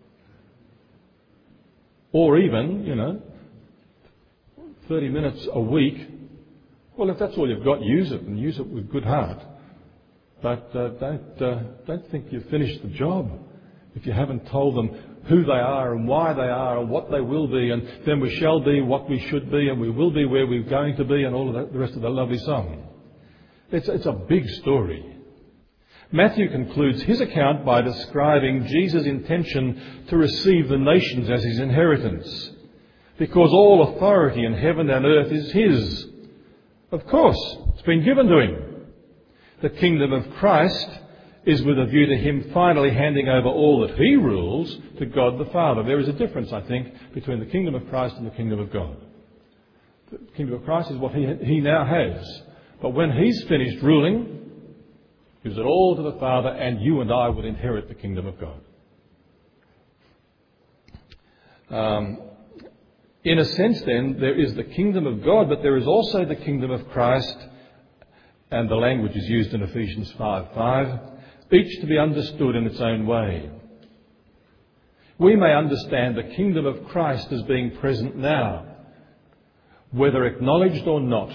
Or even, 30 minutes a week. Well, if that's all you've got, use it, and use it with good heart. But don't think you've finished the job if you haven't told them who they are and why they are and what they will be, and then we shall be what we should be, and we will be where we're going to be, and all of that, the rest of the lovely song. It's a big story. Matthew concludes his account by describing Jesus' intention to receive the nations as his inheritance, because all authority in heaven and earth is his. Of course, it's been given to him. The kingdom of Christ is with a view to him finally handing over all that he rules to God the Father. There is a difference, I think, between the kingdom of Christ and the kingdom of God. The kingdom of Christ is what he now has. But when he's finished ruling, he gives it all to the Father, and you and I will inherit the kingdom of God. In a sense, then, there is the kingdom of God, but there is also the kingdom of Christ, and the language is used in Ephesians 5:5, each to be understood in its own way. We may understand the kingdom of Christ as being present now, whether acknowledged or not.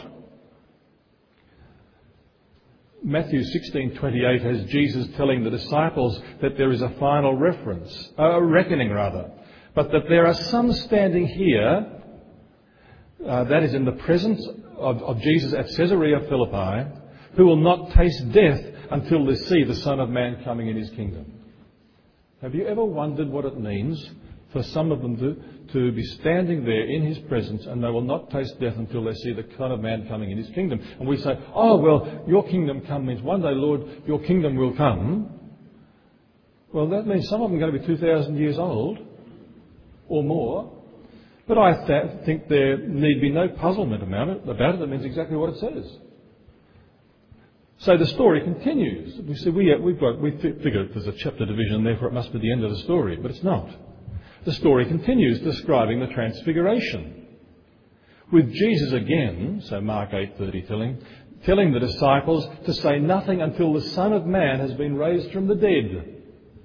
Matthew 16:28 has Jesus telling the disciples that there is a final reckoning, but that there are some standing here, that is in the presence of Jesus at Caesarea Philippi, who will not taste death until they see the Son of Man coming in his kingdom. Have you ever wondered what it means for some of them to be standing there in his presence and they will not taste death until they see the Son of Man coming in his kingdom? And we say, oh, well, your kingdom come means one day, Lord, your kingdom will come. Well, that means some of them are going to be 2,000 years old or more. But I think there need be no puzzlement about it. It means exactly what it says. So the story continues. We say we figure there's a chapter division, therefore it must be the end of the story, but it's not. The story continues describing the transfiguration. With Jesus again, so Mark 8:30 telling the disciples to say nothing until the Son of Man has been raised from the dead.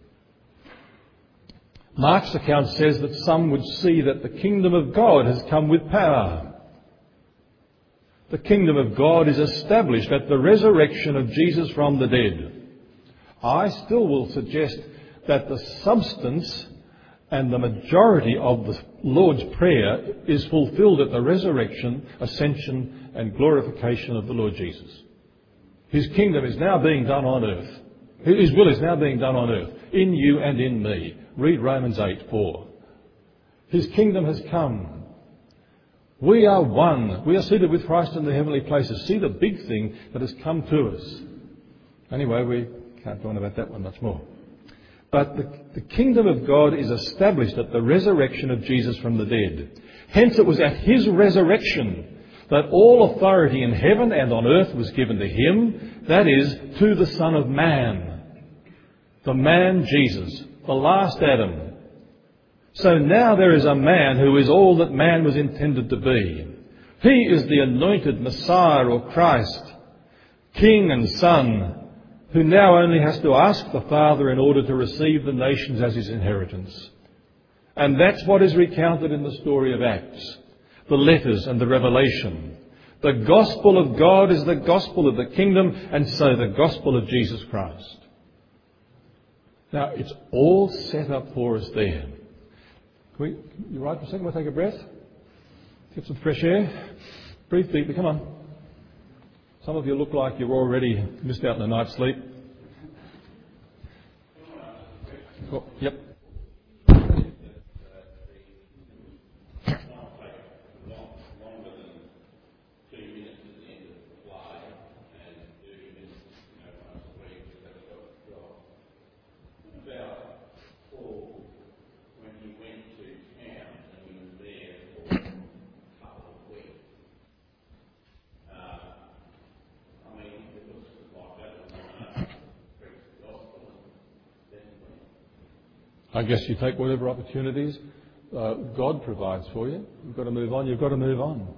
Mark's account says that some would see that the kingdom of God has come with power. The kingdom of God is established at the resurrection of Jesus from the dead. I still will suggest that the substance and the majority of the Lord's Prayer is fulfilled at the resurrection, ascension and glorification of the Lord Jesus. His kingdom is now being done on earth. His will is now being done on earth, in you and in me. Read Romans 8:4. His kingdom has come. We are one. We are seated with Christ in the heavenly places. See the big thing that has come to us. Anyway, we can't go on about that one much more. But the kingdom of God is established at the resurrection of Jesus from the dead. Hence it was at his resurrection that all authority in heaven and on earth was given to him, that is, to the Son of Man. The man Jesus, the last Adam. So now there is a man who is all that man was intended to be. He is the anointed Messiah or Christ, King and Son, who now only has to ask the Father in order to receive the nations as his inheritance. And that's what is recounted in the story of Acts, the letters and the revelation. The gospel of God is the gospel of the kingdom, and so the gospel of Jesus Christ. Now, it's all set up for us there. You right for a second? We'll take a breath. Get some fresh air. Breathe deeply. Come on. Some of you look like you've already missed out on a night's sleep. Oh, yep. I guess you take whatever opportunities God provides for you. You've got to move on. You've got to move on.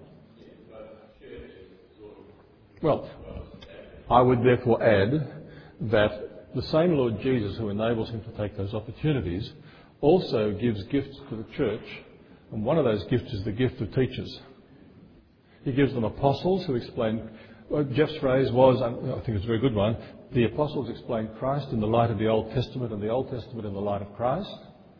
Well, I would therefore add that the same Lord Jesus who enables him to take those opportunities also gives gifts to the church, and one of those gifts is the gift of teachers. He gives them apostles who explain. Jeff's phrase was, I think it's a very good one, the apostles explained Christ in the light of the Old Testament and the Old Testament in the light of Christ.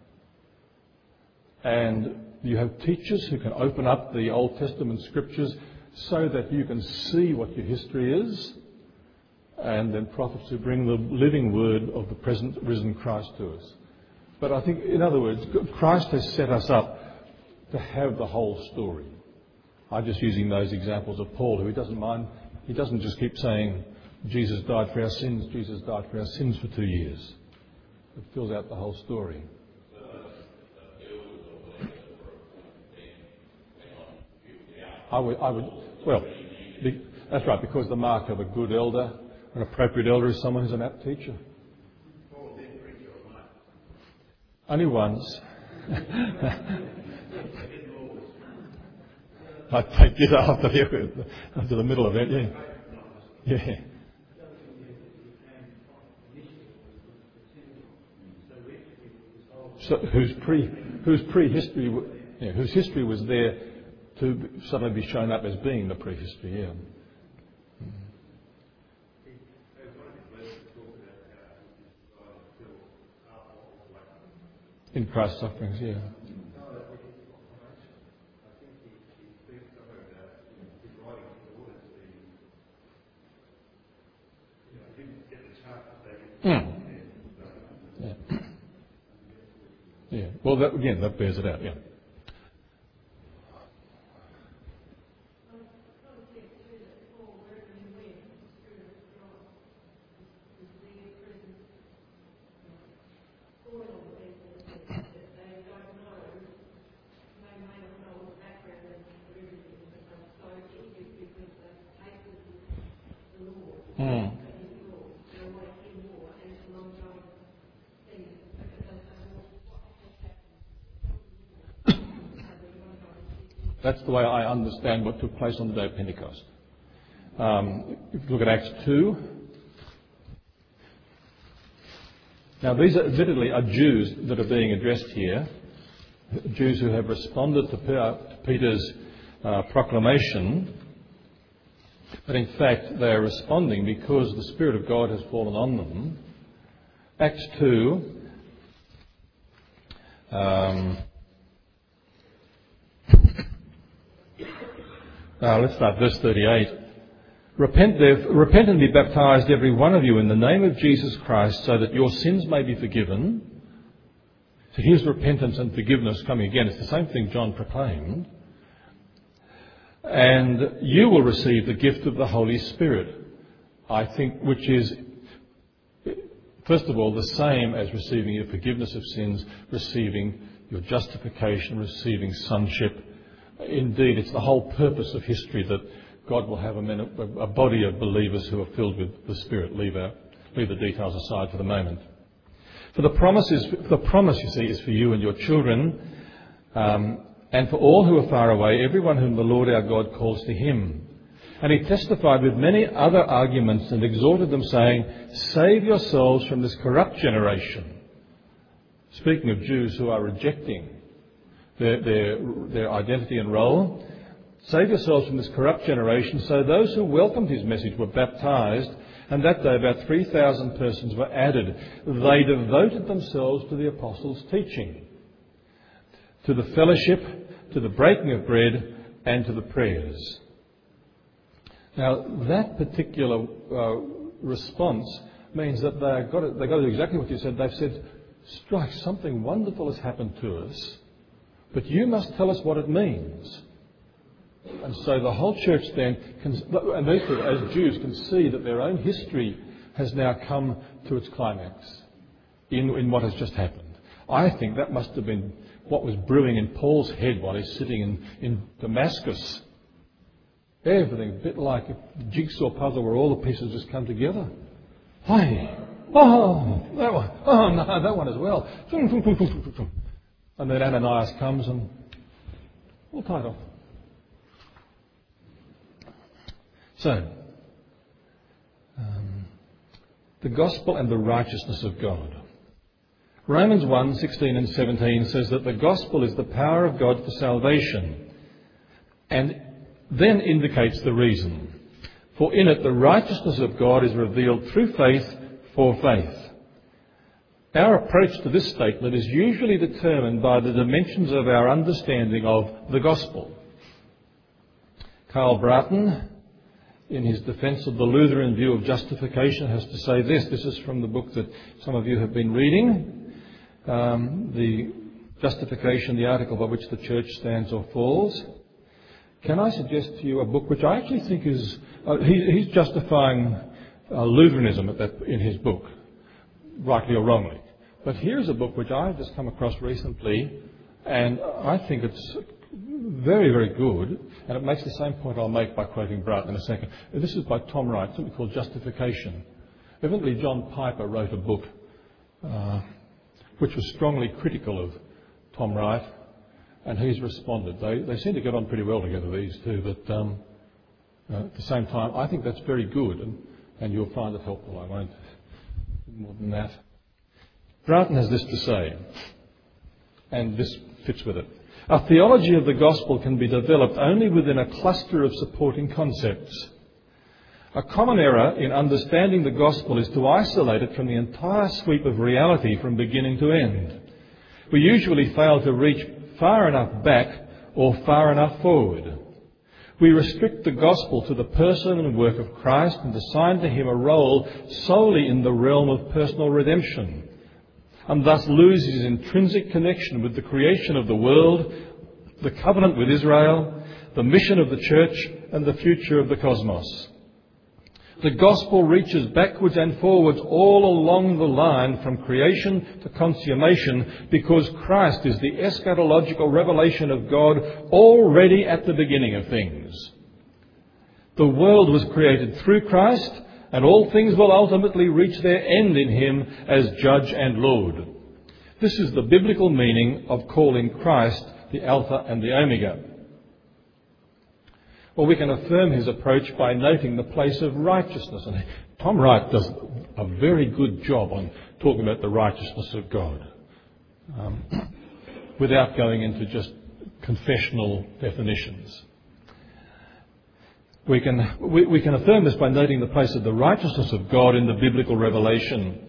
And you have teachers who can open up the Old Testament scriptures so that you can see what your history is, and then prophets who bring the living word of the present risen Christ to us. But I think, in other words, Christ has set us up to have the whole story. I'm just using those examples of Paul, who he doesn't mind. He doesn't just keep saying, Jesus died for our sins, Jesus died for our sins for 2 years. It fills out the whole story. That's right, because the mark of a good elder, an appropriate elder, is someone who's an apt teacher. Only once. I take this after the middle of it, yeah. Yeah. So whose history was there to suddenly be shown up as being the prehistory, yeah. In Christ's sufferings, yeah. Mm. Yeah. Yeah. Well, that bears it out, yeah. Mm. That's the way I understand what took place on the day of Pentecost. If you look at Acts 2, now these admittedly are Jews that are being addressed here, Jews who have responded to Peter's proclamation, but in fact they are responding because the Spirit of God has fallen on them. Acts 2, let's start verse 38. Repent and be baptized, every one of you, in the name of Jesus Christ, so that your sins may be forgiven. So here's repentance and forgiveness coming again. It's the same thing John proclaimed. And you will receive the gift of the Holy Spirit, I think, which is, first of all, the same as receiving your forgiveness of sins, receiving your justification, receiving sonship. Indeed, it's the whole purpose of history that God will have a body of believers who are filled with the Spirit. Leave the details aside for the moment. For the promise, you see, is for you and your children, and for all who are far away, everyone whom the Lord our God calls to him. And he testified with many other arguments and exhorted them, saying, save yourselves from this corrupt generation. Speaking of Jews who are rejecting their identity and role. Save yourselves from this corrupt generation. So those who welcomed his message were baptized, and that day about 3,000 persons were added. They devoted themselves to the apostles' teaching, to the fellowship, to the breaking of bread, and to the prayers. Now, that particular response means that they've got to do exactly what you said. They've said, strike, something wonderful has happened to us, but you must tell us what it means. And so the whole church then, and these people as Jews can see that their own history has now come to its climax in what has just happened. I think that must have been what was brewing in Paul's head while he's sitting in Damascus. Everything, a bit like a jigsaw puzzle where all the pieces just come together. Hey, oh, that one. Oh, no, that one as well. And then Ananias comes and all tied off. So, the gospel and the righteousness of God. Romans 1:16 and 17 says that the gospel is the power of God for salvation, and then indicates the reason. For in it the righteousness of God is revealed through faith for faith. Our approach to this statement is usually determined by the dimensions of our understanding of the gospel. Karl Barton, in his defence of the Lutheran view of justification, has to say this. This is from the book that some of you have been reading, the Justification, the article by which the church stands or falls. Can I suggest to you a book which I actually think is... he's justifying Lutheranism in his book, rightly or wrongly. But here's a book which I've just come across recently, and I think it's very, very good, and it makes the same point I'll make by quoting Broughton in a second. This is by Tom Wright, something called Justification. Evidently John Piper wrote a book which was strongly critical of Tom Wright, and he's responded. They seem to get on pretty well together, these two, but at the same time, I think that's very good, and you'll find it helpful. I won't do more than that. Granton has this to say, and this fits with it. A theology of the gospel can be developed only within a cluster of supporting concepts. A common error in understanding the gospel is to isolate it from the entire sweep of reality from beginning to end. We usually fail to reach far enough back or far enough forward. We restrict the gospel to the person and work of Christ and assign to him a role solely in the realm of personal redemption, and thus lose his intrinsic connection with the creation of the world, the covenant with Israel, the mission of the church, and the future of the cosmos. The gospel reaches backwards and forwards all along the line from creation to consummation because Christ is the eschatological revelation of God already at the beginning of things. The world was created through Christ, and all things will ultimately reach their end in him as Judge and Lord. This is the biblical meaning of calling Christ the Alpha and the Omega. Well, we can affirm his approach by noting the place of righteousness. And Tom Wright does a very good job on talking about the righteousness of God, without going into just confessional definitions. We can affirm this by noting the place of the righteousness of God in the biblical revelation.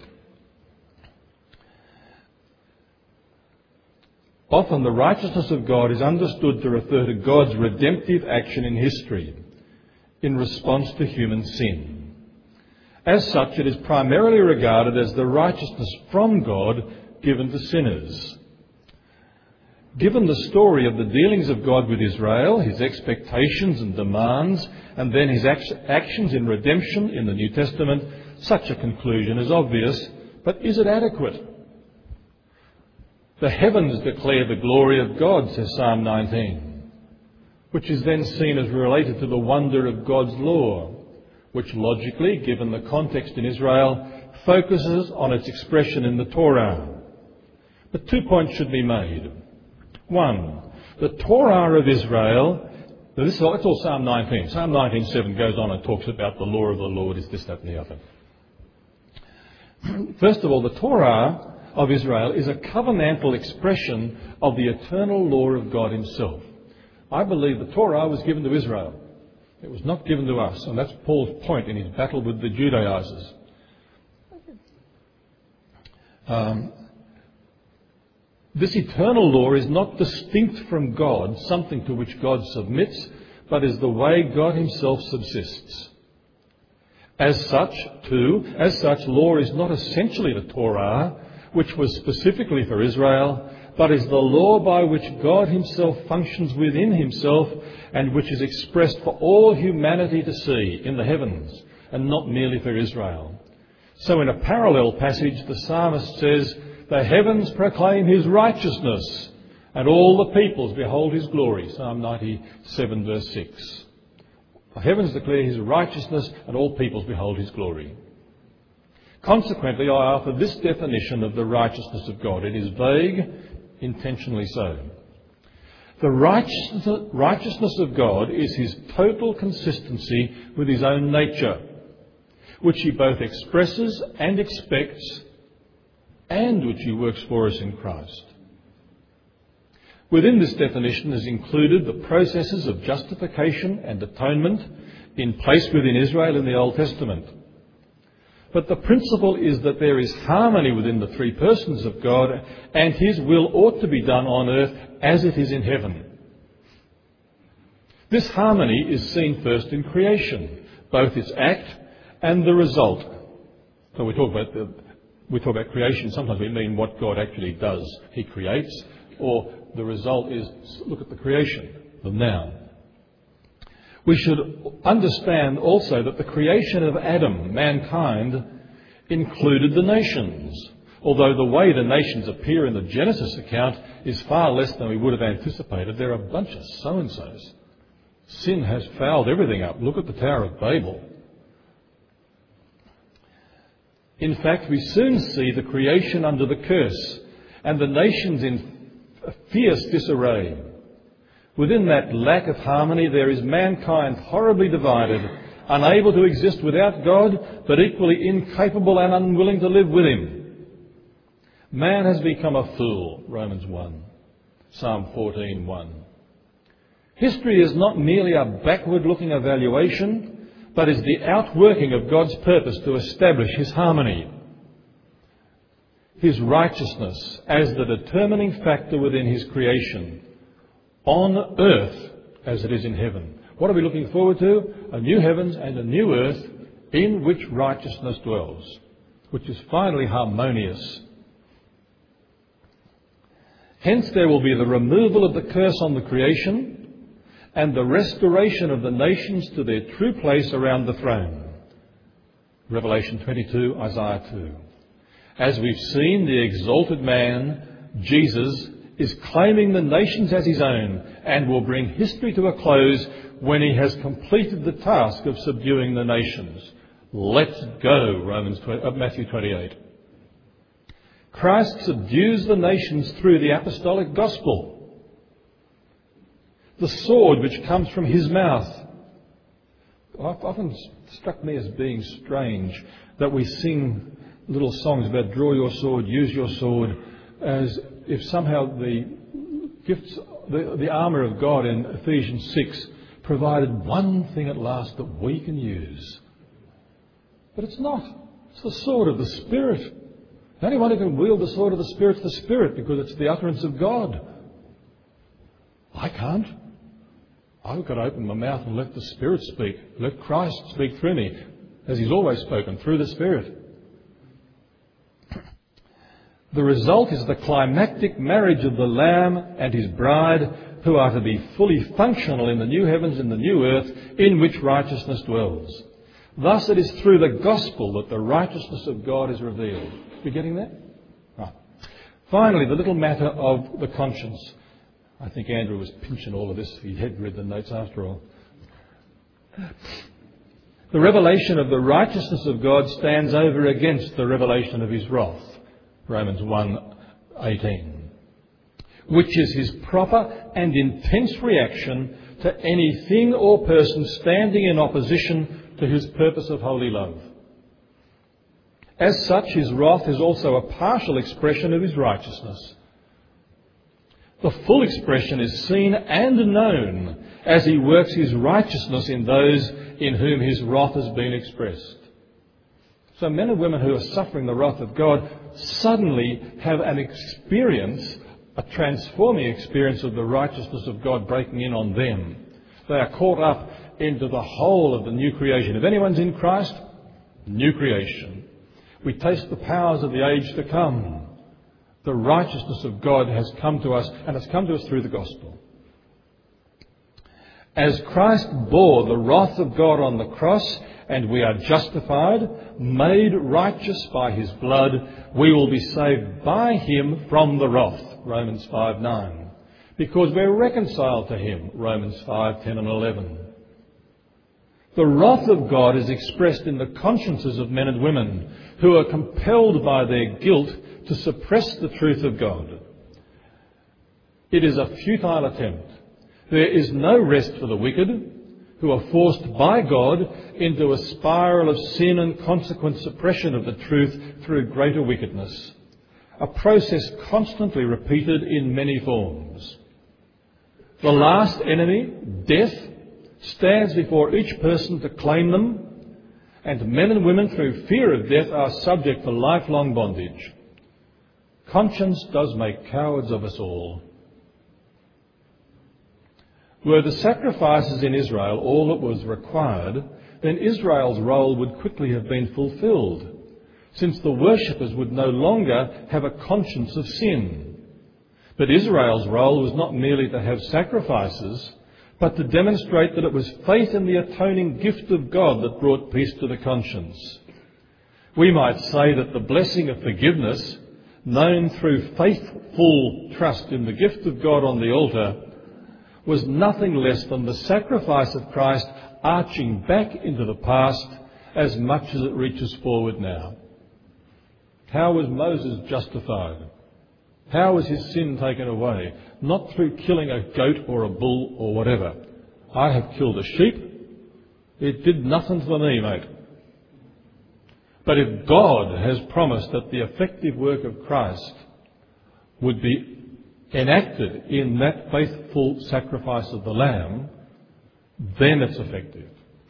Often the righteousness of God is understood to refer to God's redemptive action in history in response to human sin. As such, it is primarily regarded as the righteousness from God given to sinners. Given the story of the dealings of God with Israel, his expectations and demands, and then his actions in redemption in the New Testament, such a conclusion is obvious, but is it adequate? The heavens declare the glory of God, says Psalm 19, which is then seen as related to the wonder of God's law, which logically, given the context in Israel, focuses on its expression in the Torah. But 2 points should be made. 1, the Torah of Israel, it's all Psalm 19. Psalm 19:7 goes on and talks about the law of the Lord is this, that and the other. First of all, the Torah of Israel is a covenantal expression of the eternal law of God himself. I believe the Torah was given to Israel. It was not given to us, and that's Paul's point in his battle with the Judaizers. This eternal law is not distinct from God, something to which God submits, but is the way God himself subsists. As such, law is not essentially the Torah, which was specifically for Israel, but is the law by which God himself functions within himself and which is expressed for all humanity to see in the heavens and not merely for Israel. So in a parallel passage, the psalmist says, "The heavens proclaim his righteousness and all the peoples behold his glory." Psalm 97 verse 6. The heavens declare his righteousness and all peoples behold his glory. Consequently, I offer this definition of the righteousness of God. It is vague, intentionally so. The righteousness of God is his total consistency with his own nature, which he both expresses and expects, and which he works for us in Christ. Within this definition is included the processes of justification and atonement in place within Israel in the Old Testament. But the principle is that there is harmony within the three persons of God, and his will ought to be done on earth as it is in heaven. This harmony is seen first in creation, both its act and the result. So we talk about creation, sometimes we mean what God actually does. He creates, or the result is, look at the creation, the noun. We should understand also that the creation of Adam, mankind, included the nations. Although the way the nations appear in the Genesis account is far less than we would have anticipated. They're a bunch of so-and-sos. Sin has fouled everything up. Look at the Tower of Babel. In fact, we soon see the creation under the curse and the nations in fierce disarray. Within that lack of harmony, there is mankind horribly divided, unable to exist without God, but equally incapable and unwilling to live with Him. Man has become a fool, Romans 1, Psalm 14:1. History is not merely a backward-looking evaluation, but is the outworking of God's purpose to establish His harmony, His righteousness as the determining factor within His creation, on earth as it is in heaven. What are we looking forward to? A new heavens and a new earth in which righteousness dwells, which is finally harmonious. Hence there will be the removal of the curse on the creation and the restoration of the nations to their true place around the throne. Revelation 22, Isaiah 2. As we've seen, the exalted man, Jesus, is claiming the nations as his own and will bring history to a close when he has completed the task of subduing the nations. Let's go, Matthew 28. Christ subdues the nations through the apostolic gospel, the sword which comes from his mouth. Often struck me as being strange that we sing little songs about draw your sword, use your sword, as if somehow the gifts, the armour of God in Ephesians 6 provided one thing at last that we can use. But it's not. It's the sword of the Spirit. The only one who can wield the sword of the Spirit is the Spirit, because it's the utterance of God. I can't. I've got to open my mouth and let the Spirit speak. Let Christ speak through me, as He's always spoken, through the Spirit. The result is the climactic marriage of the Lamb and His bride, who are to be fully functional in the new heavens and the new earth in which righteousness dwells. Thus it is through the gospel that the righteousness of God is revealed. You getting that? Right. Finally, the little matter of the conscience. I think Andrew was pinching all of this. He had read the notes after all. The revelation of the righteousness of God stands over against the revelation of His wrath. Romans 1:18, which is His proper and intense reaction to anything or person standing in opposition to His purpose of holy love. As such, His wrath is also a partial expression of His righteousness. The full expression is seen and known as He works His righteousness in those in whom His wrath has been expressed. So men and women who are suffering the wrath of God suddenly have an experience, a transforming experience of the righteousness of God breaking in on them. They are caught up into the whole of the new creation. If anyone's in Christ, new creation. We taste the powers of the age to come. The righteousness of God has come to us, and has come to us through the gospel. As Christ bore the wrath of God on the cross, and we are justified, made righteous by His blood, we will be saved by Him from the wrath, Romans 5:9, because we're reconciled to Him, Romans 5:10 and 11. The wrath of God is expressed in the consciences of men and women who are compelled by their guilt to suppress the truth of God. It is a futile attempt. There is no rest for the wicked, who are forced by God into a spiral of sin and consequent suppression of the truth through greater wickedness. A process constantly repeated in many forms. The last enemy, death, stands before each person to claim them, and men and women through fear of death are subject to lifelong bondage. Conscience does make cowards of us all. Were the sacrifices in Israel all that was required, then Israel's role would quickly have been fulfilled, since the worshippers would no longer have a conscience of sin. But Israel's role was not merely to have sacrifices, but to demonstrate that it was faith in the atoning gift of God that brought peace to the conscience. We might say that the blessing of forgiveness, known through faithful trust in the gift of God on the altar, was nothing less than the sacrifice of Christ arching back into the past as much as it reaches forward now. How was Moses justified? How was his sin taken away? Not through killing a goat or a bull or whatever. I have killed a sheep. It did nothing to me, mate. But if God has promised that the effective work of Christ would be enacted in that faithful sacrifice of the Lamb, then it's effective.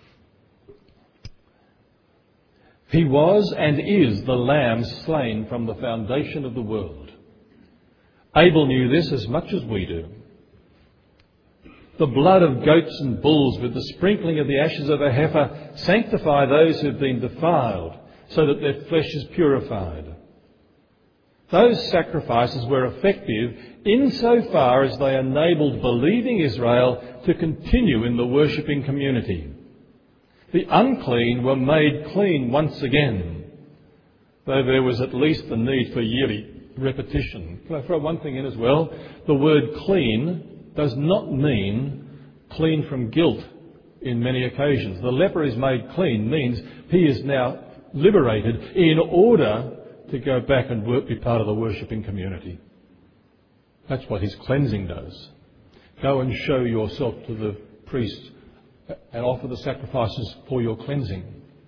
He was and is the Lamb slain from the foundation of the world. Abel knew this as much as we do. The blood of goats and bulls with the sprinkling of the ashes of a heifer sanctify those who have been defiled, so that their flesh is purified. Those sacrifices were effective insofar as they enabled believing Israel to continue in the worshipping community. The unclean were made clean once again, though there was at least the need for yearly repetition. Can I throw one thing in as well? The word clean does not mean clean from guilt in many occasions. The leper is made clean means he is now liberated in order to go back and be part of the worshipping community. That's what his cleansing does. Go and show yourself to the priest and offer the sacrifices for your cleansing.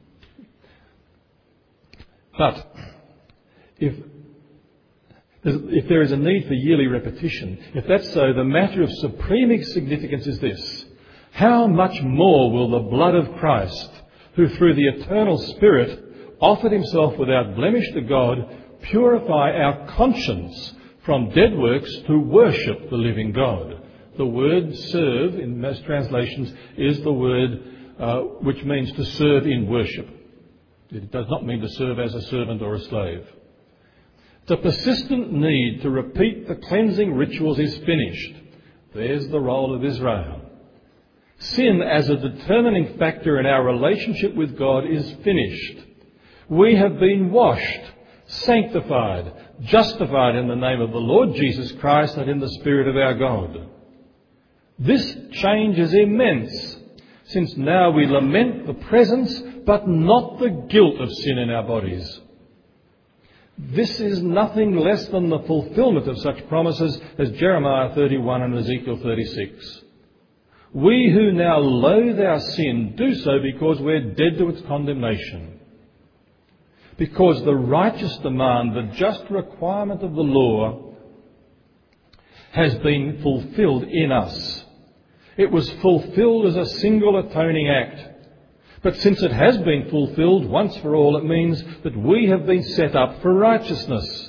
But if there is a need for yearly repetition, if that's so, the matter of supreme significance is this: how much more will the blood of Christ, who through the eternal Spirit offered himself without blemish to God, purify our conscience from dead works to worship the living God? The word serve in most translations is the word which means to serve in worship. It does not mean to serve as a servant or a slave. The persistent need to repeat the cleansing rituals is finished. There's the role of Israel. Sin as a determining factor in our relationship with God is finished. We have been washed, sanctified, justified in the name of the Lord Jesus Christ and in the Spirit of our God. This change is immense, since now we lament the presence but not the guilt of sin in our bodies. This is nothing less than the fulfilment of such promises as Jeremiah 31 and Ezekiel 36. We who now loathe our sin do so because we're dead to its condemnation. Because the righteous demand, the just requirement of the law, has been fulfilled in us. It was fulfilled as a single atoning act. But since it has been fulfilled once for all, it means that we have been set up for righteousness.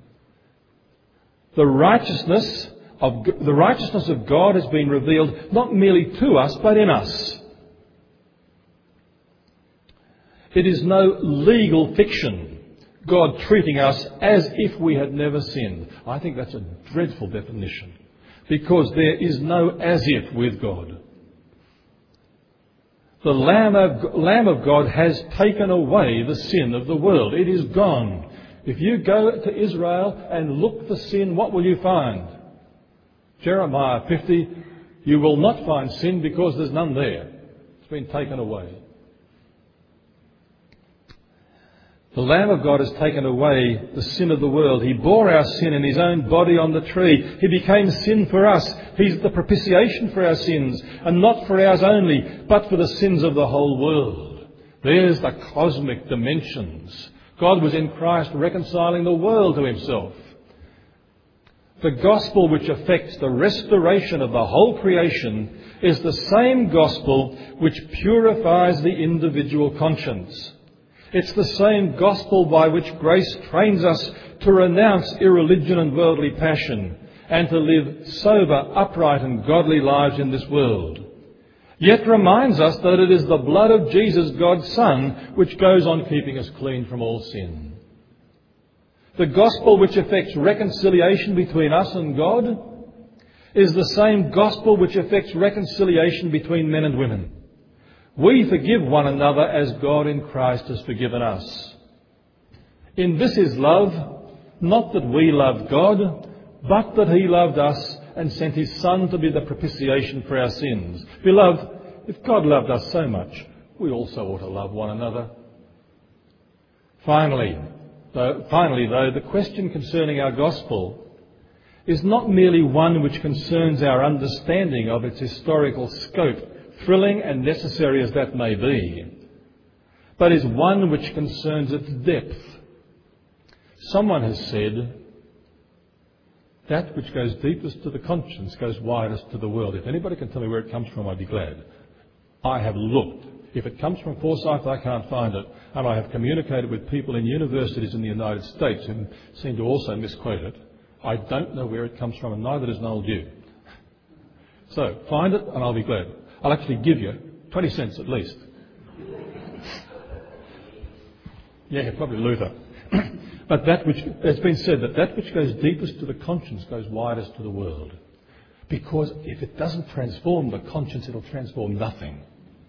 The righteousness of God has been revealed not merely to us, but in us. It is no legal fiction, God treating us as if we had never sinned. I think that's a dreadful definition, because there is no as if with God. The Lamb of God has taken away the sin of the world. It is gone. If you go to Israel and look for sin, what will you find? Jeremiah 50, you will not find sin because there's none there. It's been taken away. The Lamb of God has taken away the sin of the world. He bore our sin in his own body on the tree. He became sin for us. He's the propitiation for our sins, and not for ours only, but for the sins of the whole world. There's the cosmic dimensions. God was in Christ reconciling the world to himself. The gospel which affects the restoration of the whole creation is the same gospel which purifies the individual conscience. It's the same gospel by which grace trains us to renounce irreligion and worldly passion and to live sober, upright and godly lives in this world. Yet reminds us that it is the blood of Jesus, God's Son, which goes on keeping us clean from all sin. The gospel which effects reconciliation between us and God is the same gospel which effects reconciliation between men and women. We forgive one another as God in Christ has forgiven us. In this is love, not that we loved God, but that he loved us and sent his Son to be the propitiation for our sins. Beloved, if God loved us so much, we also ought to love one another. Finally, though, the question concerning our gospel is not merely one which concerns our understanding of its historical scope, thrilling and necessary as that may be, but is one which concerns its depth. Someone has said, that which goes deepest to the conscience goes widest to the world. If anybody can tell me where it comes from, I'd be glad. I have looked. If it comes from Forsyth, I can't find it. And I have communicated with people in universities in the United States who seem to also misquote it. I don't know where it comes from, and neither does Noel Dew. So, find it, and I'll be glad. I'll actually give you 20 cents at least. Yeah, probably Luther. But that which, it's been said that which goes deepest to the conscience goes widest to the world. Because if it doesn't transform the conscience, it'll transform nothing.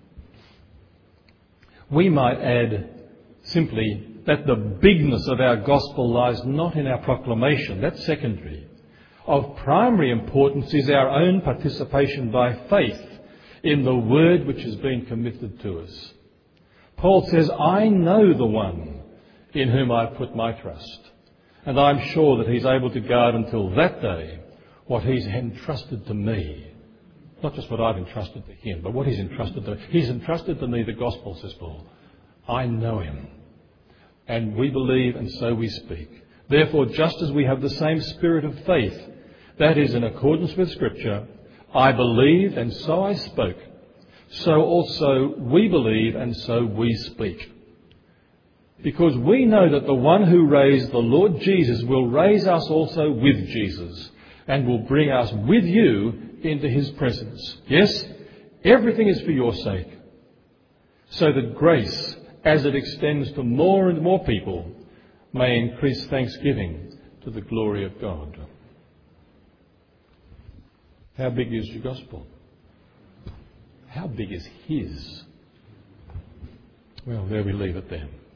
We might add simply that the bigness of our gospel lies not in our proclamation, that's secondary. Of primary importance is our own participation by faith in the word which has been committed to us. Paul says, I know the one in whom I put my trust, and I'm sure that he's able to guard until that day what he's entrusted to me. Not just what I've entrusted to him, but what he's entrusted to me. He's entrusted to me the gospel, says Paul. I know him. And we believe, and so we speak. Therefore, just as we have the same spirit of faith, that is in accordance with Scripture, I believed and so I spoke. So also we believe and so we speak. Because we know that the one who raised the Lord Jesus will raise us also with Jesus and will bring us with you into his presence. Yes, everything is for your sake, so that grace, as it extends to more and more people, may increase thanksgiving to the glory of God. How big is your gospel? How big is his? Well, there we leave it then.